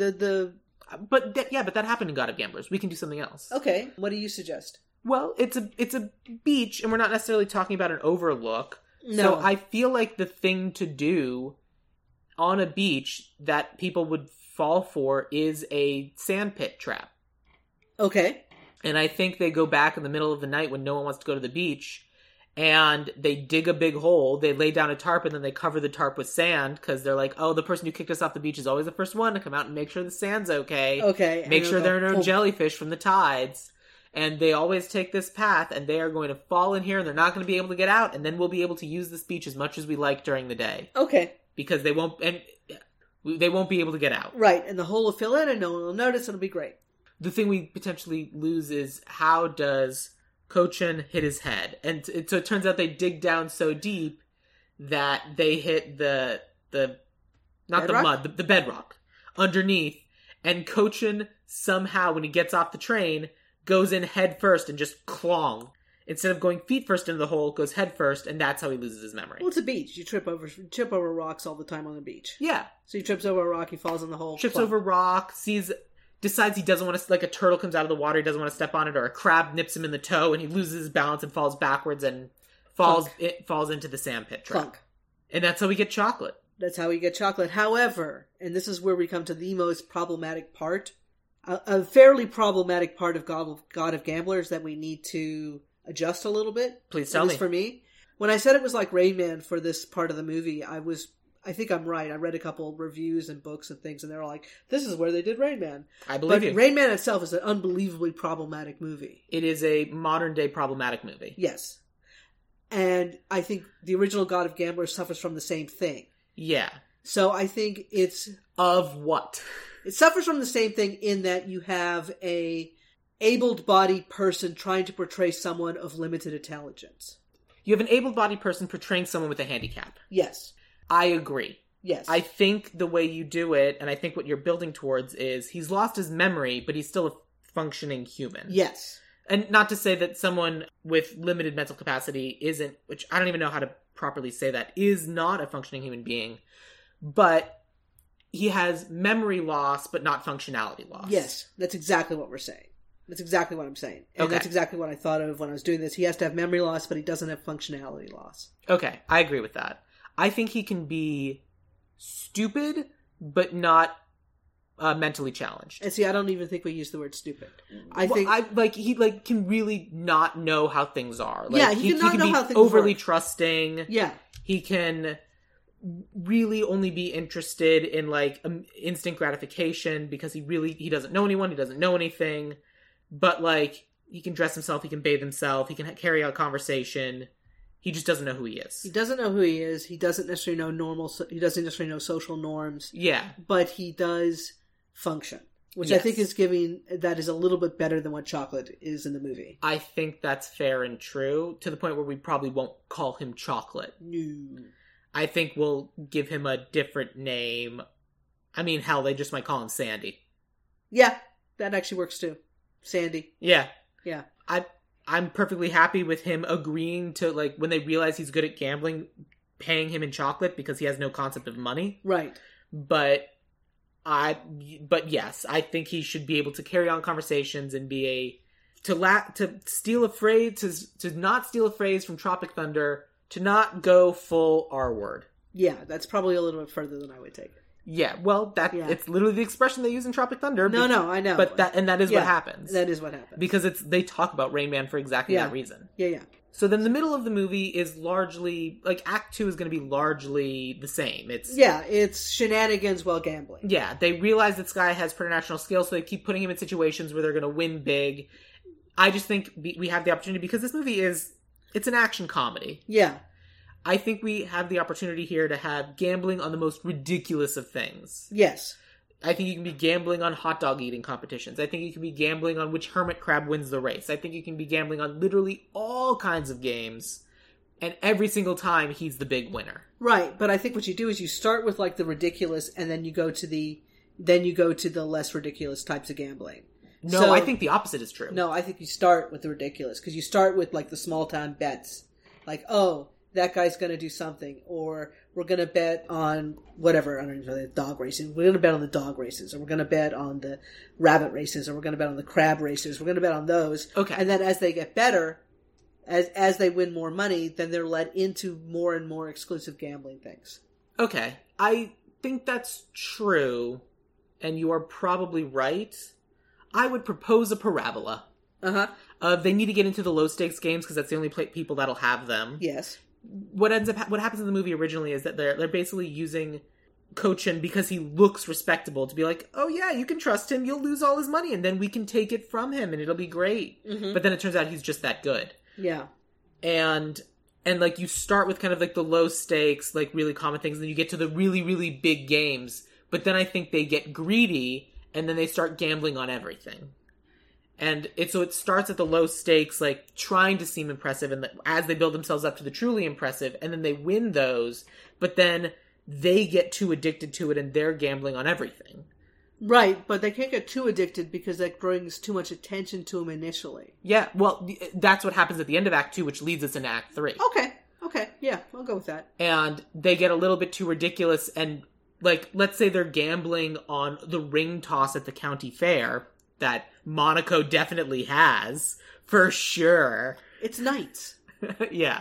But that happened in God of Gamblers. We can do something else. Okay, what do you suggest? Well, it's a beach, and we're not necessarily talking about an overlook. No. So I feel like the thing to do on a beach that people would fall for is a sandpit trap. Okay. And I think they go back in the middle of the night when no one wants to go to the beach, and they dig a big hole, they lay down a tarp, and then they cover the tarp with sand, because they're like, oh, the person who kicked us off the beach is always the first one to come out and make sure the sand's okay. Okay. Make sure there are no jellyfish from the tides. And they always take this path, and they are going to fall in here, and they're not going to be able to get out, and then we'll be able to use this beach as much as we like during the day. Okay. Because they won't be able to get out. Right, and the hole will fill in, and no one will notice, it'll be great. The thing we potentially lose is, how does Kochan hit his head? And so it turns out they dig down so deep that they hit the bedrock underneath, and Kochan somehow, when he gets off the train, goes in head first and just clong. Instead of going feet first into the hole, goes head first, and that's how he loses his memory. Well, it's a beach. You trip over rocks all the time on the beach. Yeah. So he trips over a rock, he falls in the hole. Trips over a rock, decides he doesn't want to, like a turtle comes out of the water, he doesn't want to step on it, or a crab nips him in the toe, and he loses his balance and falls backwards and falls into the sandpit trap. Clunk. And that's how we get chocolate. That's how we get chocolate. However, and this is where we come to the most problematic part, a fairly problematic part of God of Gamblers that we need to adjust a little bit. Please tell me. For me, when I said it was like Rain Man for this part of the movie, I think I'm right. I read a couple of reviews and books and things, and they're like, this is where they did Rain Man. I believe you. Rain Man itself is an unbelievably problematic movie. It is a modern-day problematic movie. Yes. And I think the original God of Gamblers suffers from the same thing. Yeah. So I think it's... Of what? It suffers from the same thing in that you have a able-bodied person trying to portray someone of limited intelligence. You have an able-bodied person portraying someone with a handicap. Yes. I agree. Yes. I think the way you do it, and I think what you're building towards, is he's lost his memory, but he's still a functioning human. Yes. And not to say that someone with limited mental capacity isn't, which I don't even know how to properly say that, is not a functioning human being, but he has memory loss, but not functionality loss. Yes, that's exactly what we're saying. That's exactly what I'm saying. And That's exactly what I thought of when I was doing this. He has to have memory loss, but he doesn't have functionality loss. Okay, I agree with that. I think he can be stupid, but not mentally challenged. And see, I don't even think we use the word stupid. He can really not know how things are. Like, yeah, he can not know how things overly work. Trusting. Yeah. He can really only be interested in, like, instant gratification because he doesn't know anyone, he doesn't know anything. But, like, he can dress himself, he can bathe himself, he can carry out conversation. He just doesn't know who he is. He doesn't know who he is. He doesn't necessarily know he doesn't necessarily know social norms. Yeah. But he does function. Which Yes. I think that is a little bit better than what Chocolate is in the movie. I think that's fair and true, to the point where we probably won't call him Chocolate. No. I think we'll give him a different name. I mean, hell, they just might call him Sandy. Yeah, that actually works too. Sandy. Yeah. Yeah. I'm perfectly happy with him agreeing to, like, when they realize he's good at gambling, paying him in chocolate because he has no concept of money. Right. But yes, I think he should be able to carry on conversations and be to not steal a phrase from Tropic Thunder, to not go full R word. Yeah, that's probably a little bit further than I would take it. Yeah, well, it's literally the expression they use in Tropic Thunder. No, I know. But that is what happens. That is what happens. Because they talk about Rain Man for exactly that reason. Yeah. So then the middle of the movie is largely, like, Act 2 is going to be largely the same. It's shenanigans while gambling. Yeah, they realize that Sky has preternatural skills, so they keep putting him in situations where they're going to win big. I just think we have the opportunity, because this movie it's an action comedy. Yeah. I think we have the opportunity here to have gambling on the most ridiculous of things. Yes. I think you can be gambling on hot dog eating competitions. I think you can be gambling on which hermit crab wins the race. I think you can be gambling on literally all kinds of games. And every single time, he's the big winner. Right, but I think what you do is you start with, like, the ridiculous, and then you go to the less ridiculous types of gambling. No, I think the opposite is true. No, I think you start with the ridiculous, because you start with, like, the small town bets. Like, oh, that guy's going to do something, or we're going to bet on whatever, I don't know, dog racing. We're going to bet on the dog races, or we're going to bet on the rabbit races, or we're going to bet on the crab races. We're going to bet on those. Okay. And then as they get better, as they win more money, then they're led into more and more exclusive gambling things. Okay. I think that's true, and you are probably right. I would propose a parabola. Uh-huh. They need to get into the low-stakes games, because that's the only people that'll have them. Yes. What happens in the movie originally is that they're basically using Cochin, because he looks respectable, to be like, oh yeah, you can trust him, you'll lose all his money, and then we can take it from him, and it'll be great. Mm-hmm. But then it turns out he's just that good. Yeah. And like, you start with kind of like the low stakes, like really common things, and then you get to the really, really big games. But then I think they get greedy, and then they start gambling on everything. And so it starts at the low stakes, like, trying to seem impressive, and as they build themselves up to the truly impressive, and then they win those, but then they get too addicted to it, and they're gambling on everything. Right, but they can't get too addicted, because that brings too much attention to them initially. Yeah, well, that's what happens at the end of Act 2, which leads us into Act 3. Okay, yeah, I'll go with that. And they get a little bit too ridiculous, and, like, let's say they're gambling on the ring toss at the county fair, that Monaco definitely has, for sure. It's nights. Yeah.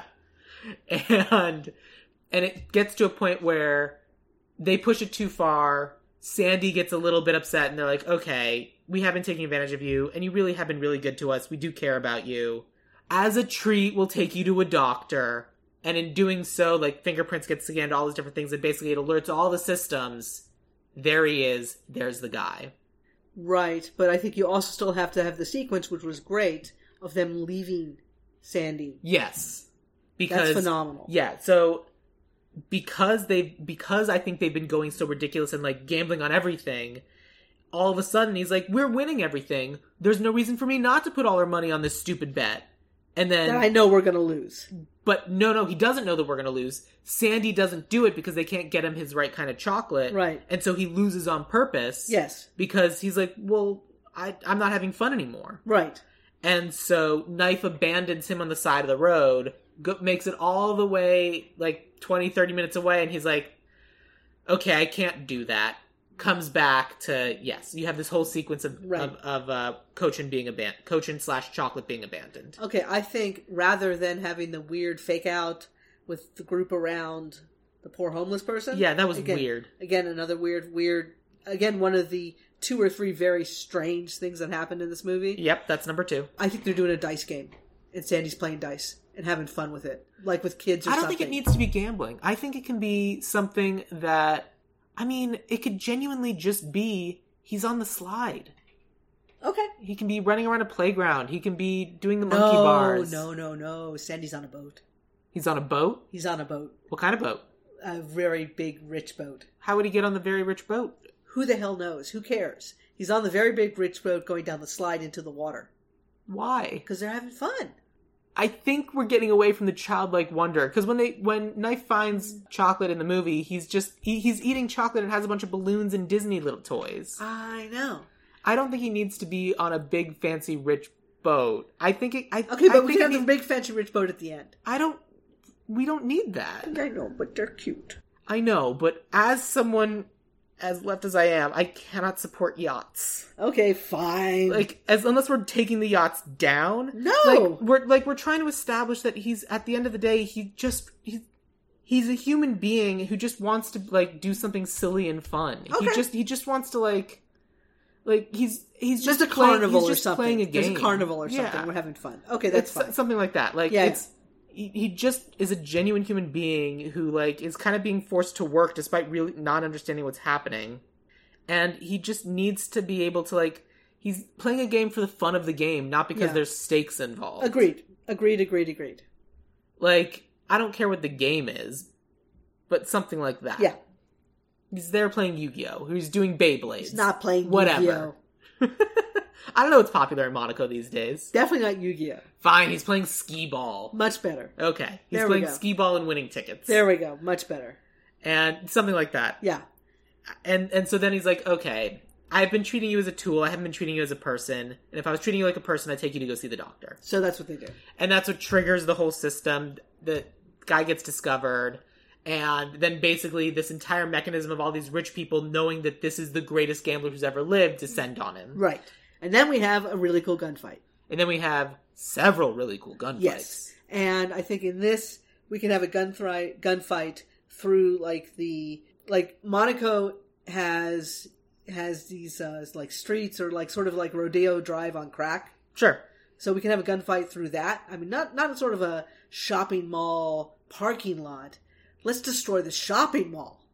And it gets to a point where they push it too far. Sandy gets a little bit upset, and they're like, okay, we have been taking advantage of you, and you really have been really good to us. We do care about you. As a treat, we'll take you to a doctor. And in doing so, like, fingerprints get scanned, all these different things, and basically it alerts all the systems. There he is. There's the guy. Right, but I think you also still have to have the sequence, which was great, of them leaving Sandy. Yes. Because, that's phenomenal. Yeah, so because I think they've been going so ridiculous and, like, gambling on everything, all of a sudden he's like, we're winning everything. There's no reason for me not to put all our money on this stupid bet. And then... that I know we're going to lose. But no, he doesn't know that we're going to lose. Sandy doesn't do it because they can't get him his right kind of chocolate. Right. And so he loses on purpose. Yes. Because he's like, well, I'm not having fun anymore. Right. And so Knife abandons him on the side of the road, makes it all the way, like, 20, 30 minutes away, and he's like, okay, I can't do that. Comes back to, yes, you have this whole sequence of Cochin being abandoned, Cochin/Chocolate being abandoned. Okay, I think rather than having the weird fake out with the group around the poor homeless person. Yeah, that was weird. Again, another weird, again, one of the 2 or 3 very strange things that happened in this movie. Yep, that's number 2. I think they're doing a dice game, and Sandy's playing dice and having fun with it, like with kids or something. I don't think it needs to be gambling. I think it can be something that, I mean, it could genuinely just be he's on the slide. Okay. He can be running around a playground. He can be doing the monkey bars. No. Sandy's on a boat. He's on a boat? He's on a boat. What kind of boat? A very big, rich boat. How would he get on the very rich boat? Who the hell knows? Who cares? He's on the very big, rich boat going down the slide into the water. Why? Because they're having fun. I think we're getting away from the childlike wonder. Because when Knife finds chocolate in the movie, he's eating chocolate and has a bunch of balloons and Disney little toys. I know. I don't think he needs to be on a big, fancy, rich boat. I think it... Okay, but we can have the big, fancy, rich boat at the end. We don't need that. I know, but they're cute. I know, but as someone as left as I am, I cannot support yachts. Okay, fine. Unless we're taking the yachts down. No! We're trying to establish that he's, at the end of the day, he's a human being who just wants to, do something silly and fun. Okay. He just wants to, he's just a carnival or something. Playing a game. There's a carnival or something. Yeah. We're having fun. Okay, that's fine. Something like that. He just is a genuine human being who, is kind of being forced to work despite really not understanding what's happening. And he just needs to be able to, he's playing a game for the fun of the game, not because there's stakes involved. Agreed. I don't care what the game is, but something like that. Yeah. He's there playing Yu-Gi-Oh! He's doing Beyblades. He's not playing Whatever. Yu-Gi-Oh! I don't know what's popular in Monaco these days. Definitely not Yu-Gi-Oh! Fine, he's playing skee-ball. Much better. Okay. He's playing skee-ball and winning tickets. There we go. Much better. And something like that. Yeah. And so then he's like, okay, I've been treating you as a tool. I haven't been treating you as a person. And if I was treating you like a person, I'd take you to go see the doctor. So that's what they do. And that's what triggers the whole system. The guy gets discovered. And then basically this entire mechanism of all these rich people knowing that this is the greatest gambler who's ever lived descend on him. Right. And then we have a really cool gunfight. And then we have several really cool gunfights. Yes. And I think in this, we can have a gunfight through, Monaco has these, streets or, sort of like Rodeo Drive on crack. Sure. So we can have a gunfight through that. I mean, not sort of a shopping mall parking lot. Let's destroy the shopping mall.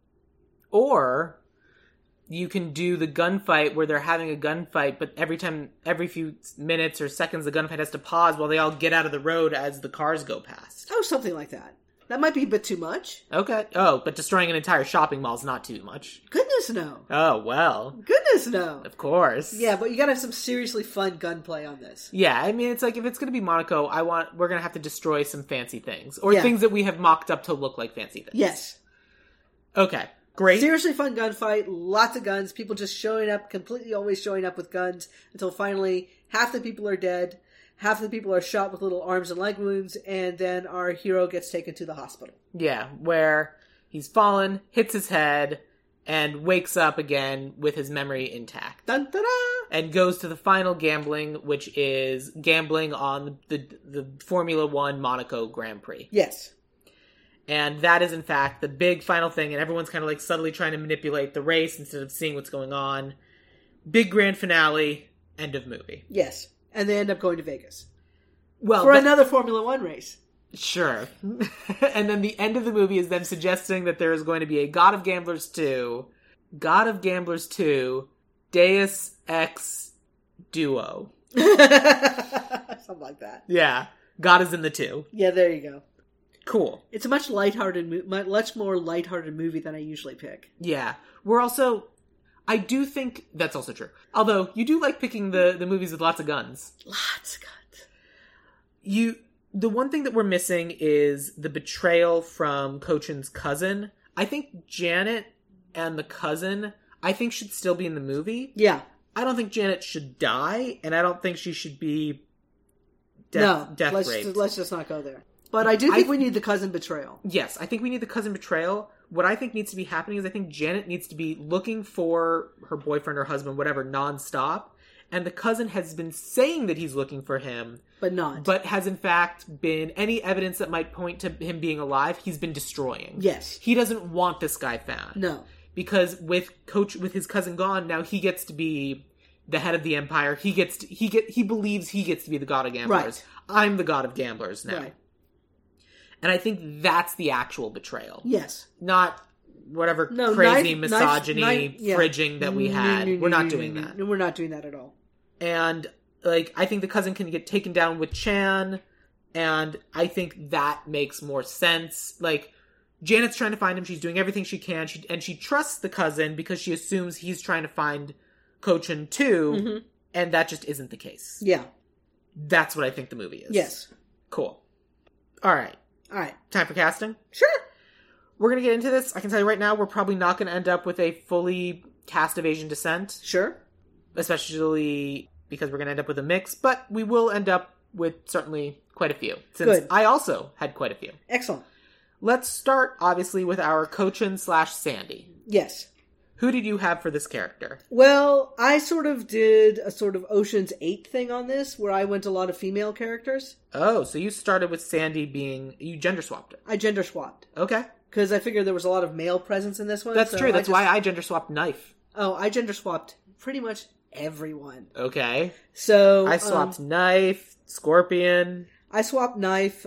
Or you can do the gunfight where they're having a gunfight, but every few minutes or seconds, the gunfight has to pause while they all get out of the road as the cars go past. Oh, something like that. That might be a bit too much. Okay. Oh, but destroying an entire shopping mall is not too much. Goodness, no. Oh, well. Goodness, no. Of course. Yeah, but you gotta have some seriously fun gunplay on this. Yeah, I mean, it's like, if it's gonna be Monaco, we're gonna have to destroy some fancy things. Or things that we have mocked up to look like fancy things. Yes. Okay. Great. Seriously fun gunfight, lots of guns, people just showing up, completely always showing up with guns, until finally half the people are dead, half the people are shot with little arms and leg wounds, and then our hero gets taken to the hospital. Yeah, where he's fallen, hits his head, and wakes up again with his memory intact. Dun, da, da. And goes to the final gambling, which is gambling on the Formula One Monaco Grand Prix. Yes. And that is, in fact, the big final thing, and everyone's kind of subtly trying to manipulate the race instead of seeing what's going on. Big grand finale, end of movie. Yes. And they end up going to Vegas. Well, for another Formula One race. Sure. And then the end of the movie is them suggesting that there is going to be a God of Gamblers 2, Deus Ex Duo. Something like that. Yeah. God is in the 2. Yeah, there you go. Cool. It's a much more lighthearted movie than I usually pick. Yeah. I do think that's also true. Although, you do like picking the movies with lots of guns. Lots of guns. The one thing that we're missing is the betrayal from Cochin's cousin. I think Janet and the cousin, should still be in the movie. Yeah. I don't think Janet should die, and I don't think she should be death raped. Let's just not go there. But I do think we need the cousin betrayal. Yes, I think we need the cousin betrayal. What I think needs to be happening is I think Janet needs to be looking for her boyfriend or husband, whatever, nonstop. And the cousin has been saying that he's looking for him. But not. But has in fact been any evidence that might point to him being alive, he's been destroying. Yes. He doesn't want this guy found. No. Because with his cousin gone, now he gets to be the head of the empire. He believes he gets to be the god of gamblers. Right. I'm the god of gamblers now. Right. And I think that's the actual betrayal. Yes. Not whatever crazy misogyny fridging that we had. We're not doing that. No, we're not doing that at all. And, like, I think the cousin can get taken down with Chan, and I think that makes more sense. Like, Janet's trying to find him, she's doing everything she can, and she trusts the cousin because she assumes he's trying to find Ko-chan too, and that just isn't the case. Yeah. That's what I think the movie is. Yes. Cool. Alright. Time for casting? Sure. We're going to get into this. I can tell you right now, we're probably not going to end up with a fully cast of Asian descent. Sure. Especially because we're going to end up with a mix, but we will end up with certainly quite a few. Since Good. I also had quite a few. Excellent. Let's start, obviously, with our Ko-chan / Sandy. Yes. Who did you have for this character? Well, I sort of did a sort of Ocean's 8 thing on this, where I went a lot of female characters. Oh, so you started with Sandy being... You gender swapped it. I gender swapped. Okay. Because I figured there was a lot of male presence in this one. That's true. That's why I gender swapped Knife. Oh, I gender swapped pretty much everyone. Okay. So I swapped Knife, Scorpion. I swapped Knife,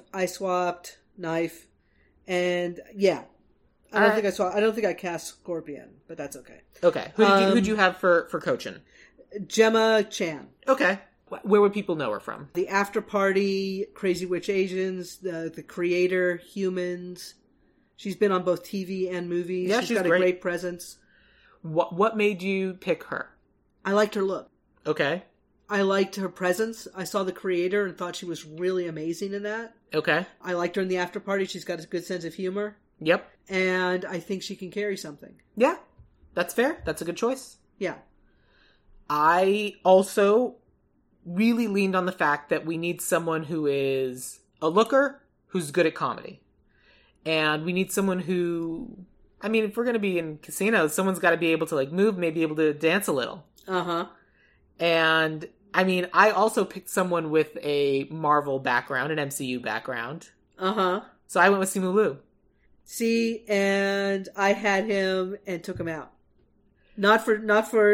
and yeah. I don't think I cast Scorpion, but that's okay. Okay. Who'd you have for Ko-chan? Gemma Chan. Okay. Where would people know her from? The After Party, Crazy Witch Asians, the Creator, Humans. She's been on both TV and movies. Yeah, she's got a great presence. What made you pick her? I liked her look. Okay. I liked her presence. I saw The Creator and thought she was really amazing in that. Okay. I liked her in The After Party. She's got a good sense of humor. Yep. And I think she can carry something. Yeah. That's fair. That's a good choice. Yeah. I also really leaned on the fact that we need someone who is a looker who's good at comedy. And we need someone who... I mean, if we're going to be in casinos, someone's got to be able to, like, move, maybe able to dance a little. Uh-huh. And, I mean, I also picked someone with a Marvel background, an MCU background. Uh-huh. So I went with Simu Liu. See, and I had him and took him out. Not for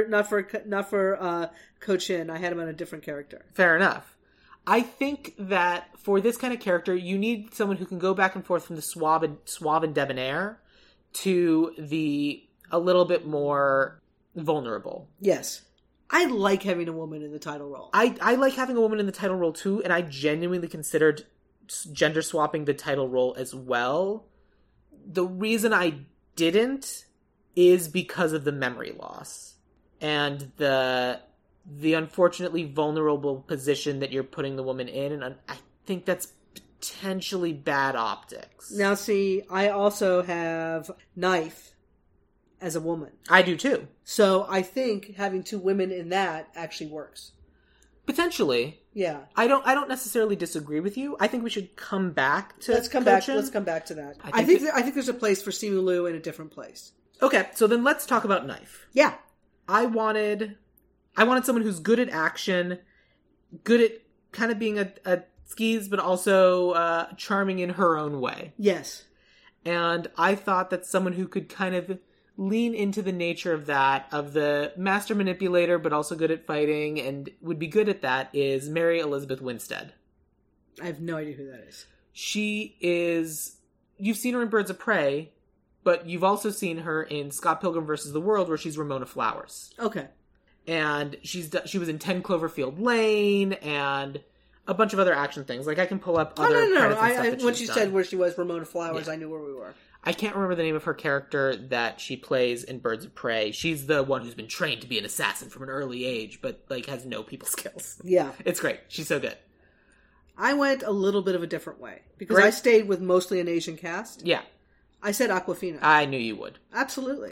Ko-chan. I had him on a different character. Fair enough. I think that for this kind of character, you need someone who can go back and forth from the suave and debonair to the a little bit more vulnerable. Yes. I like having a woman in the title role. I like having a woman in the title role too, and I genuinely considered gender swapping the title role as well. The reason I didn't is because of the memory loss and the unfortunately vulnerable position that you're putting the woman in, and I think that's potentially bad optics. Now, see, I also have Knife as a woman. I do too. So I think having two women in that actually works. Potentially. Yeah. I don't necessarily disagree with you. I think we should come back to Let's come back to that. I think there's a place for Simu Liu in a different place. Okay, so then let's talk about Knife. Yeah. I wanted someone who's good at action, good at kind of being a skis, but also charming in her own way. Yes. And I thought that someone who could kind of lean into the nature of that, of the master manipulator, but also good at fighting, and would be good at that, is Mary Elizabeth Winstead. I have no idea who that is. She is... You've seen her in Birds of Prey, but you've also seen her in Scott Pilgrim vs. the World, where she's Ramona Flowers. Okay. And she was in 10 Cloverfield Lane, and a bunch of other action things. Like, I can pull up other credits and stuff that once she's you done. said where she was, Ramona Flowers, Yeah. I knew where we were. I can't remember the name of her character that she plays in Birds of Prey. She's the one who's been trained to be an assassin from an early age, but, like, has no people skills. Yeah. It's great. She's so good. I went a little bit of a different way. Because Great. I stayed with mostly an Asian cast. Yeah. I said Awkwafina. I knew you would. Absolutely.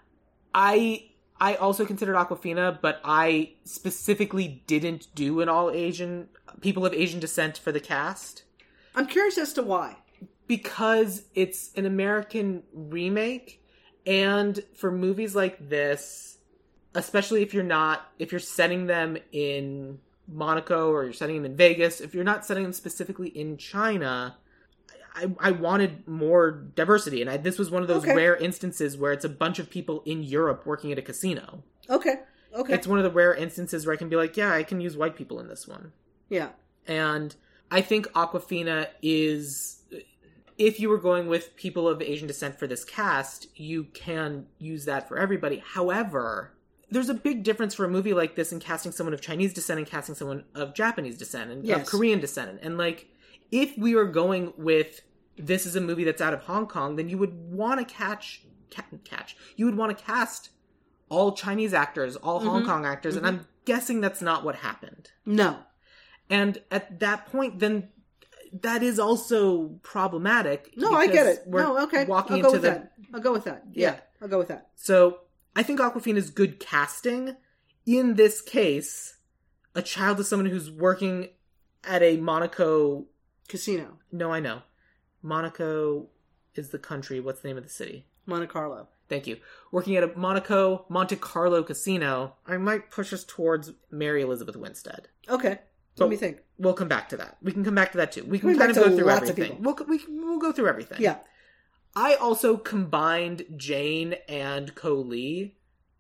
I also considered Awkwafina, but I specifically didn't do an all Asian, people of Asian descent for the cast. I'm curious as to why. Because it's an American remake, and for movies like this, especially if you're setting them in Monaco or you're setting them in Vegas, if you're not setting them specifically in China, I wanted more diversity, and this was one of those rare instances where it's a bunch of people in Europe working at a casino. Okay. It's one of the rare instances where I can be like, yeah, I can use white people in this one. Yeah. And I think Awkwafina is... If you were going with people of Asian descent for this cast, you can use that for everybody. However, there's a big difference for a movie like this in casting someone of Chinese descent and casting someone of Japanese descent and of Korean descent. And, like, if we were going with this is a movie that's out of Hong Kong, then you would want to you would want to cast all Chinese actors, all Hong Kong actors, and I'm guessing that's not what happened. No. And at that point, then that is also problematic. No, I get it. We're okay. walking I'll go into with that. I'll go with that. Yeah, I'll go with that. So I think Awkwafina's good casting. In this case, a child of someone who's working at a Monaco casino. No, I know. Monaco is the country. What's the name of the city? Monte Carlo. Thank you. Working at a Monte Carlo casino, I might push us towards Mary Elizabeth Winstead. Okay. Let me think. We'll come back to that. We can come back to that too. We can kind of go through everything. We'll go through everything. Yeah. I also combined Jane and Ko Lee.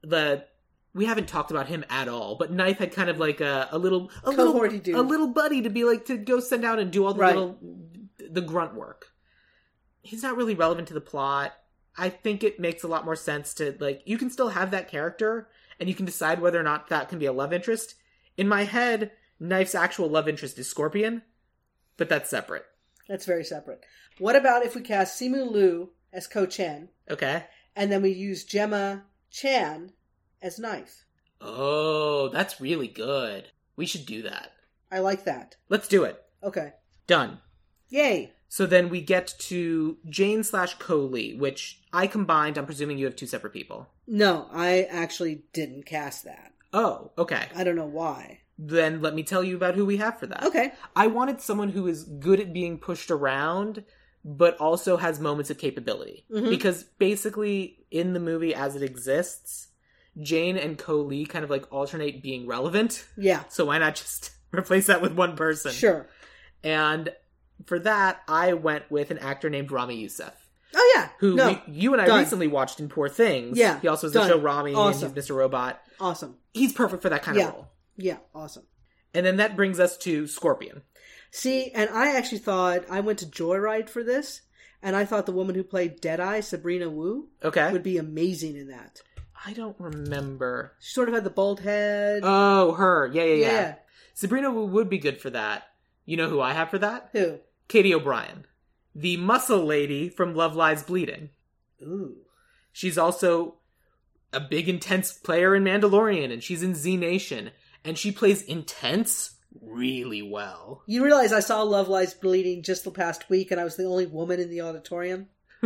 We haven't talked about him at all, but Knife had kind of like a little buddy to be like to go send out and do all the grunt work. He's not really relevant to the plot. I think it makes a lot more sense to, like, you can still have that character and you can decide whether or not that can be a love interest. In my head, Knife's actual love interest is Scorpion, but that's separate. That's very separate. What about if we cast Simu Liu as Ko Chen? Okay. And then we use Gemma Chan as Knife. Oh, that's really good. We should do that. I like that. Let's do it. Okay. Done. Yay. So then we get to Jane/Ko Lee, which I combined. I'm presuming you have two separate people. No, I actually didn't cast that. Oh, okay. I don't know why. Then let me tell you about who we have for that. Okay. I wanted someone who is good at being pushed around, but also has moments of capability. Mm-hmm. Because basically, in the movie as it exists, Jane and Ko Lee kind of like alternate being relevant. Yeah. So why not just replace that with one person? Sure. And for that, I went with an actor named Rami Youssef. Oh, yeah. Who you and I recently watched in Poor Things. Yeah. He also has the show Rami and he's Mr. Robot. Awesome. He's perfect for that kind of role. Yeah, awesome. And then that brings us to Scorpion. See, and I actually thought, I went to Joyride for this, and I thought the woman who played Deadeye, Sabrina Wu, would be amazing in that. I don't remember. She sort of had the bald head. Oh, her. Yeah. Sabrina Wu would be good for that. You know who I have for that? Who? Katie O'Brien. The muscle lady from Love Lies Bleeding. Ooh. She's also a big, intense player in Mandalorian, and she's in Z Nation. And she plays intense really well. You realize I saw Love Lies Bleeding just the past week, and I was the only woman in the auditorium?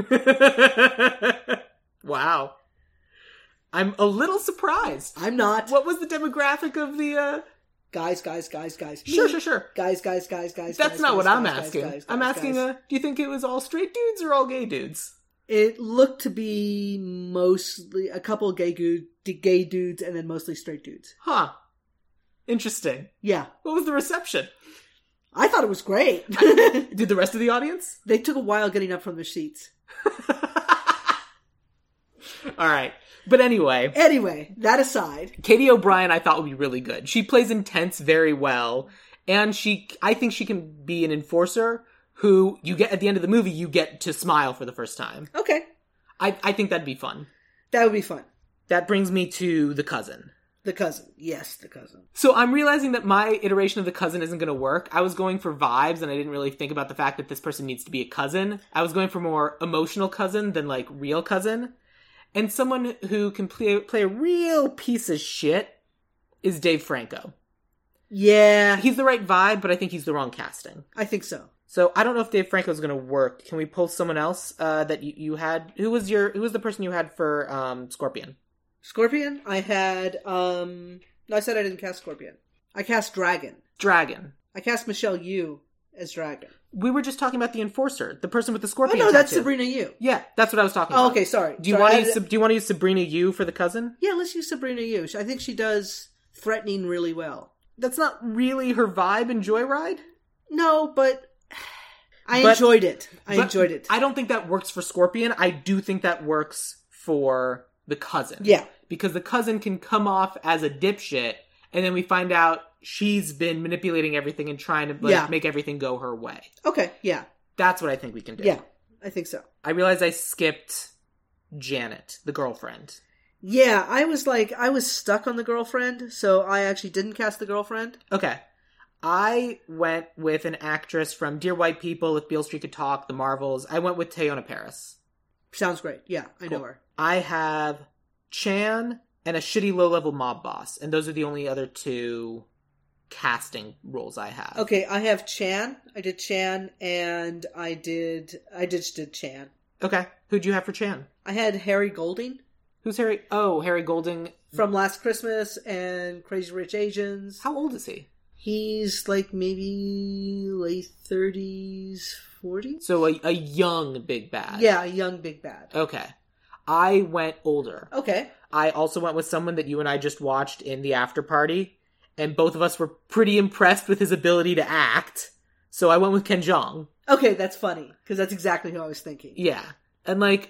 Wow. I'm a little surprised. I'm not. What was the demographic of the, Guys. Sure. Guys. That's not what I'm asking. I'm asking, do you think it was all straight dudes or all gay dudes? It looked to be mostly a couple of gay dudes and then mostly straight dudes. Huh. Interesting. Yeah. What was the reception? I thought it was great. Did the rest of the audience? They took a while getting up from their seats. All right. But anyway, that aside. Katie O'Brien I thought would be really good. She plays intense very well. And I think she can be an enforcer who you get at the end of the movie, you get to smile for the first time. Okay. I think that'd be fun. That would be fun. That brings me to The Cousin. The Cousin. Yes, The Cousin. So I'm realizing that my iteration of The Cousin isn't going to work. I was going for vibes, and I didn't really think about the fact that this person needs to be a cousin. I was going for more emotional cousin than, like, real cousin. And someone who can play a real piece of shit is Dave Franco. Yeah. He's the right vibe, but I think he's the wrong casting. I think so. So I don't know if Dave Franco's going to work. Can we pull someone else that you had? Who was the person you had for Scorpion? Scorpion? I had, no, I said I didn't cast Scorpion. I cast Dragon. I cast Michelle Yeoh as Dragon. We were just talking about the Enforcer, the person with the scorpion tattoo. That's Sabrina Yeoh. Yeah, that's what I was talking about. Oh, okay, sorry. Do you want to use Sabrina Yeoh for the cousin? Yeah, let's use Sabrina Yeoh. I think she does threatening really well. That's not really her vibe in Joyride? No, but I enjoyed it. I enjoyed it. I don't think that works for Scorpion. I do think that works for the cousin. Yeah. Because the cousin can come off as a dipshit, and then we find out she's been manipulating everything and trying to make everything go her way. Okay, yeah. That's what I think we can do. Yeah, I think so. I realized I skipped Janet, the girlfriend. Yeah, I was stuck on the girlfriend, so I actually didn't cast the girlfriend. Okay. I went with an actress from Dear White People, If Beale Street Could Talk, The Marvels. I went with Teyonah Parris. Sounds great. Yeah, I know her. I have Chan and a shitty low-level mob boss, and those are the only other two casting roles I have. Okay, I have Chan. I did Chan, and I just did Chan. Okay. Who'd you have for Chan? I had Harry Golding. Who's Harry? Oh, Harry Golding. From Last Christmas and Crazy Rich Asians. How old is he? He's like maybe late 30s, 40s? So a young big bad. Yeah, a young big bad. Okay. I went older. Okay. I also went with someone that you and I just watched in the after party, and both of us were pretty impressed with his ability to act. So I went with Ken Jeong. Okay, that's funny, because that's exactly who I was thinking. Yeah. And I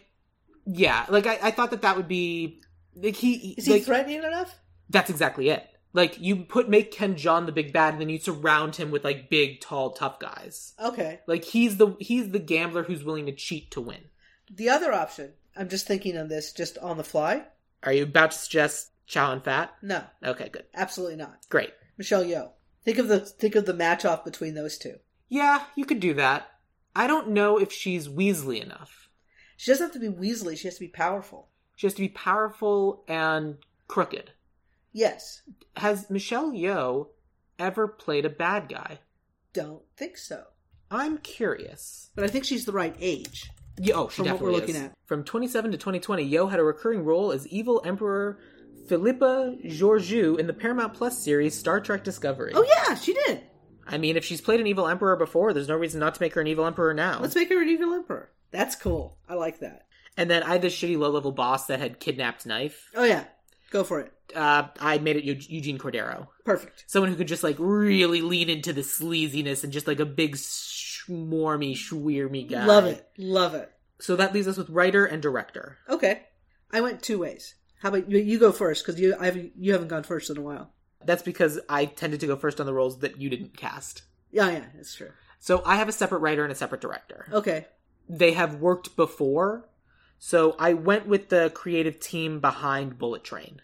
thought that would be... Like, Is he threatening enough? That's exactly it. Like, you make Ken Jeong the big bad, and then you surround him with, like, big, tall, tough guys. Okay. Like, he's the gambler who's willing to cheat to win. The other option, I'm just thinking of this just on the fly. Are you about to suggest Chow and Fat? No. Okay, good. Absolutely not. Great. Michelle Yeoh. Think of the match off between those two. Yeah, you could do that. I don't know if she's Weasley enough. She doesn't have to be Weasley, she has to be powerful. She has to be powerful and crooked. Yes. Has Michelle Yeoh ever played a bad guy? Don't think so. I'm curious. But I think she's the right age. Yeah, she from definitely what we're looking is. at. From 27 to 2020, Yeoh had a recurring role as evil Emperor Philippa Georgiou in the Paramount Plus series Star Trek Discovery. Oh yeah, she did. I mean, if she's played an evil emperor before, there's no reason not to make her an evil emperor now. Let's make her an evil emperor. That's cool. I like that. And then I had this shitty low-level boss that had kidnapped Knife. Oh yeah, go for it. I made it Eugene Cordero. Perfect. Someone who could just, like, really lean into the sleaziness and just, like, a big schweermy guy. Love it. Love it. So that leaves us with writer and director. Okay. I went two ways. How about you go first, because you haven't gone first in a while. That's because I tended to go first on the roles that you didn't cast. Yeah, that's true. So I have a separate writer and a separate director. Okay. They have worked before, so I went with the creative team behind Bullet Train.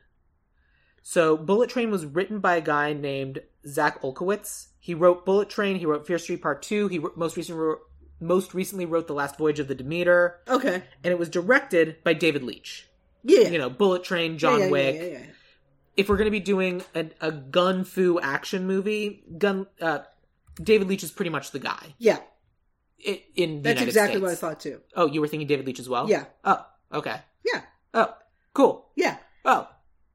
So Bullet Train was written by a guy named Zach Olkowitz. He wrote Bullet Train, he wrote Fear Street Part 2, he most recently wrote The Last Voyage of the Demeter. Okay. And it was directed by David Leitch. Yeah. You know, Bullet Train, John Wick. Yeah. If we're going to be doing a gun-fu action movie, David Leitch is pretty much the guy. Yeah. In the United That's exactly States. what I thought too. Oh, you were thinking David Leitch as well? Yeah. Oh, okay. Yeah. Oh, cool. Yeah. Oh.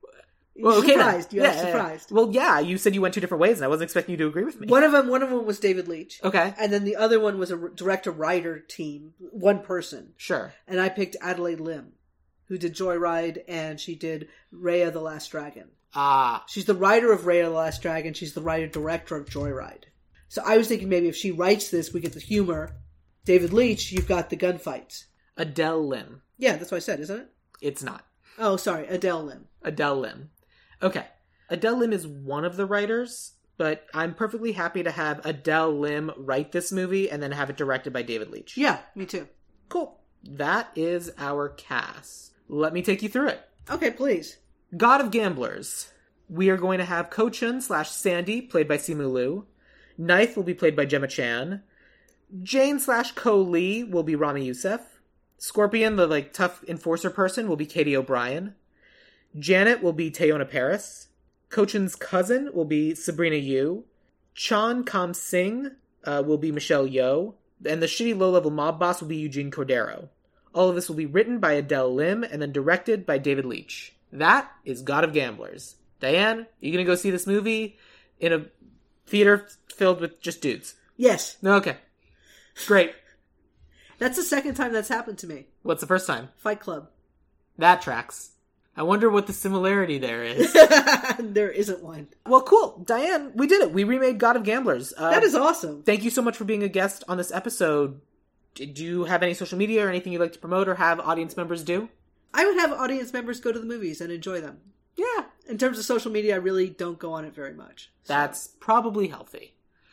Well, okay, surprised. then. You are surprised. Well, yeah, you said you went two different ways, and I wasn't expecting you to agree with me. One of them was David Leitch. Okay. And then the other one was a director-writer team, one person. Sure. And I picked Adelaide Lim, who did Joyride, and she did Raya the Last Dragon. Ah. She's the writer of Raya the Last Dragon. She's the writer-director of Joyride. So I was thinking maybe if she writes this, we get the humor. David Leitch, you've got the gunfights. Adele Lim. Yeah, that's what I said, isn't it? It's not. Oh, sorry, Adele Lim. Adele Lim. Okay. Adele Lim is one of the writers, but I'm perfectly happy to have Adele Lim write this movie and then have it directed by David Leitch. Yeah, me too. Cool. That is our cast. Let me take you through it. Okay, please. God of Gamblers. We are going to have Ko Chun / Sandy, played by Simu Liu. Knife will be played by Gemma Chan. Jane / Ko Lee will be Rami Youssef. Scorpion, the tough enforcer person, will be Katie O'Brien. Janet will be Teyonah Parris. Ko Chun's cousin will be Sabrina Yu. Chan Kam Singh will be Michelle Yeoh. And the shitty low-level mob boss will be Eugene Cordero. All of this will be written by Adele Lim and then directed by David Leitch. That is God of Gamblers. Diane, are you going to go see this movie in a theater filled with just dudes? Yes. Okay. Great. That's the second time that's happened to me. What's the first time? Fight Club. That tracks. I wonder what the similarity there is. There isn't one. Well, cool. Diane, we did it. We remade God of Gamblers. That is awesome. Thank you so much for being a guest on this episode. Do you have any social media or anything you'd like to promote or have audience members do? I would have audience members go to the movies and enjoy them. Yeah. In terms of social media, I really don't go on it very much. So. That's probably healthy.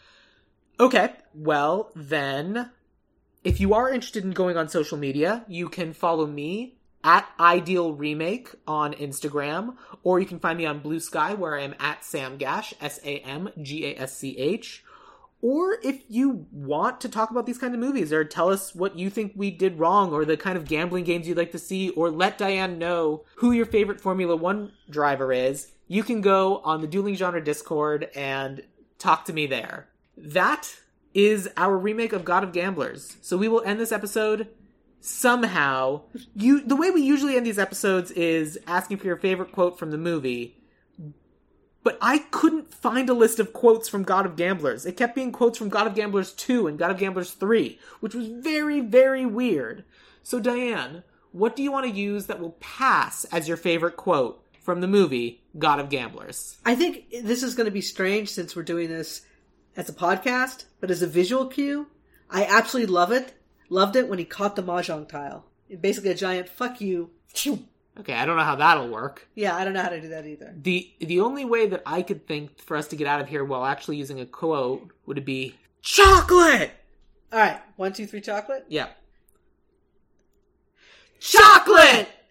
Okay. Well, then, if you are interested in going on social media, you can follow me at Ideal Remake on Instagram, or you can find me on Blue Sky, where I am at Samgash, SAMGASCH. Or if you want to talk about these kind of movies, or tell us what you think we did wrong, or the kind of gambling games you'd like to see, or let Diane know who your favorite Formula One driver is, you can go on the Dueling Genre Discord and talk to me there. That is our remake of God of Gamblers. So we will end this episode somehow. The way we usually end these episodes is asking for your favorite quote from the movie. But I couldn't find a list of quotes from God of Gamblers. It kept being quotes from God of Gamblers 2 and God of Gamblers 3, which was very, very weird. So Diane, what do you want to use that will pass as your favorite quote from the movie God of Gamblers? I think this is going to be strange since we're doing this as a podcast, but as a visual cue, I absolutely loved it when he caught the mahjong tile. Basically a giant fuck you. Okay, I don't know how that'll work. Yeah, I don't know how to do that either. The only way that I could think for us to get out of here while actually using a quote would it be chocolate! Alright, 1, 2, 3, chocolate? Yeah. Chocolate!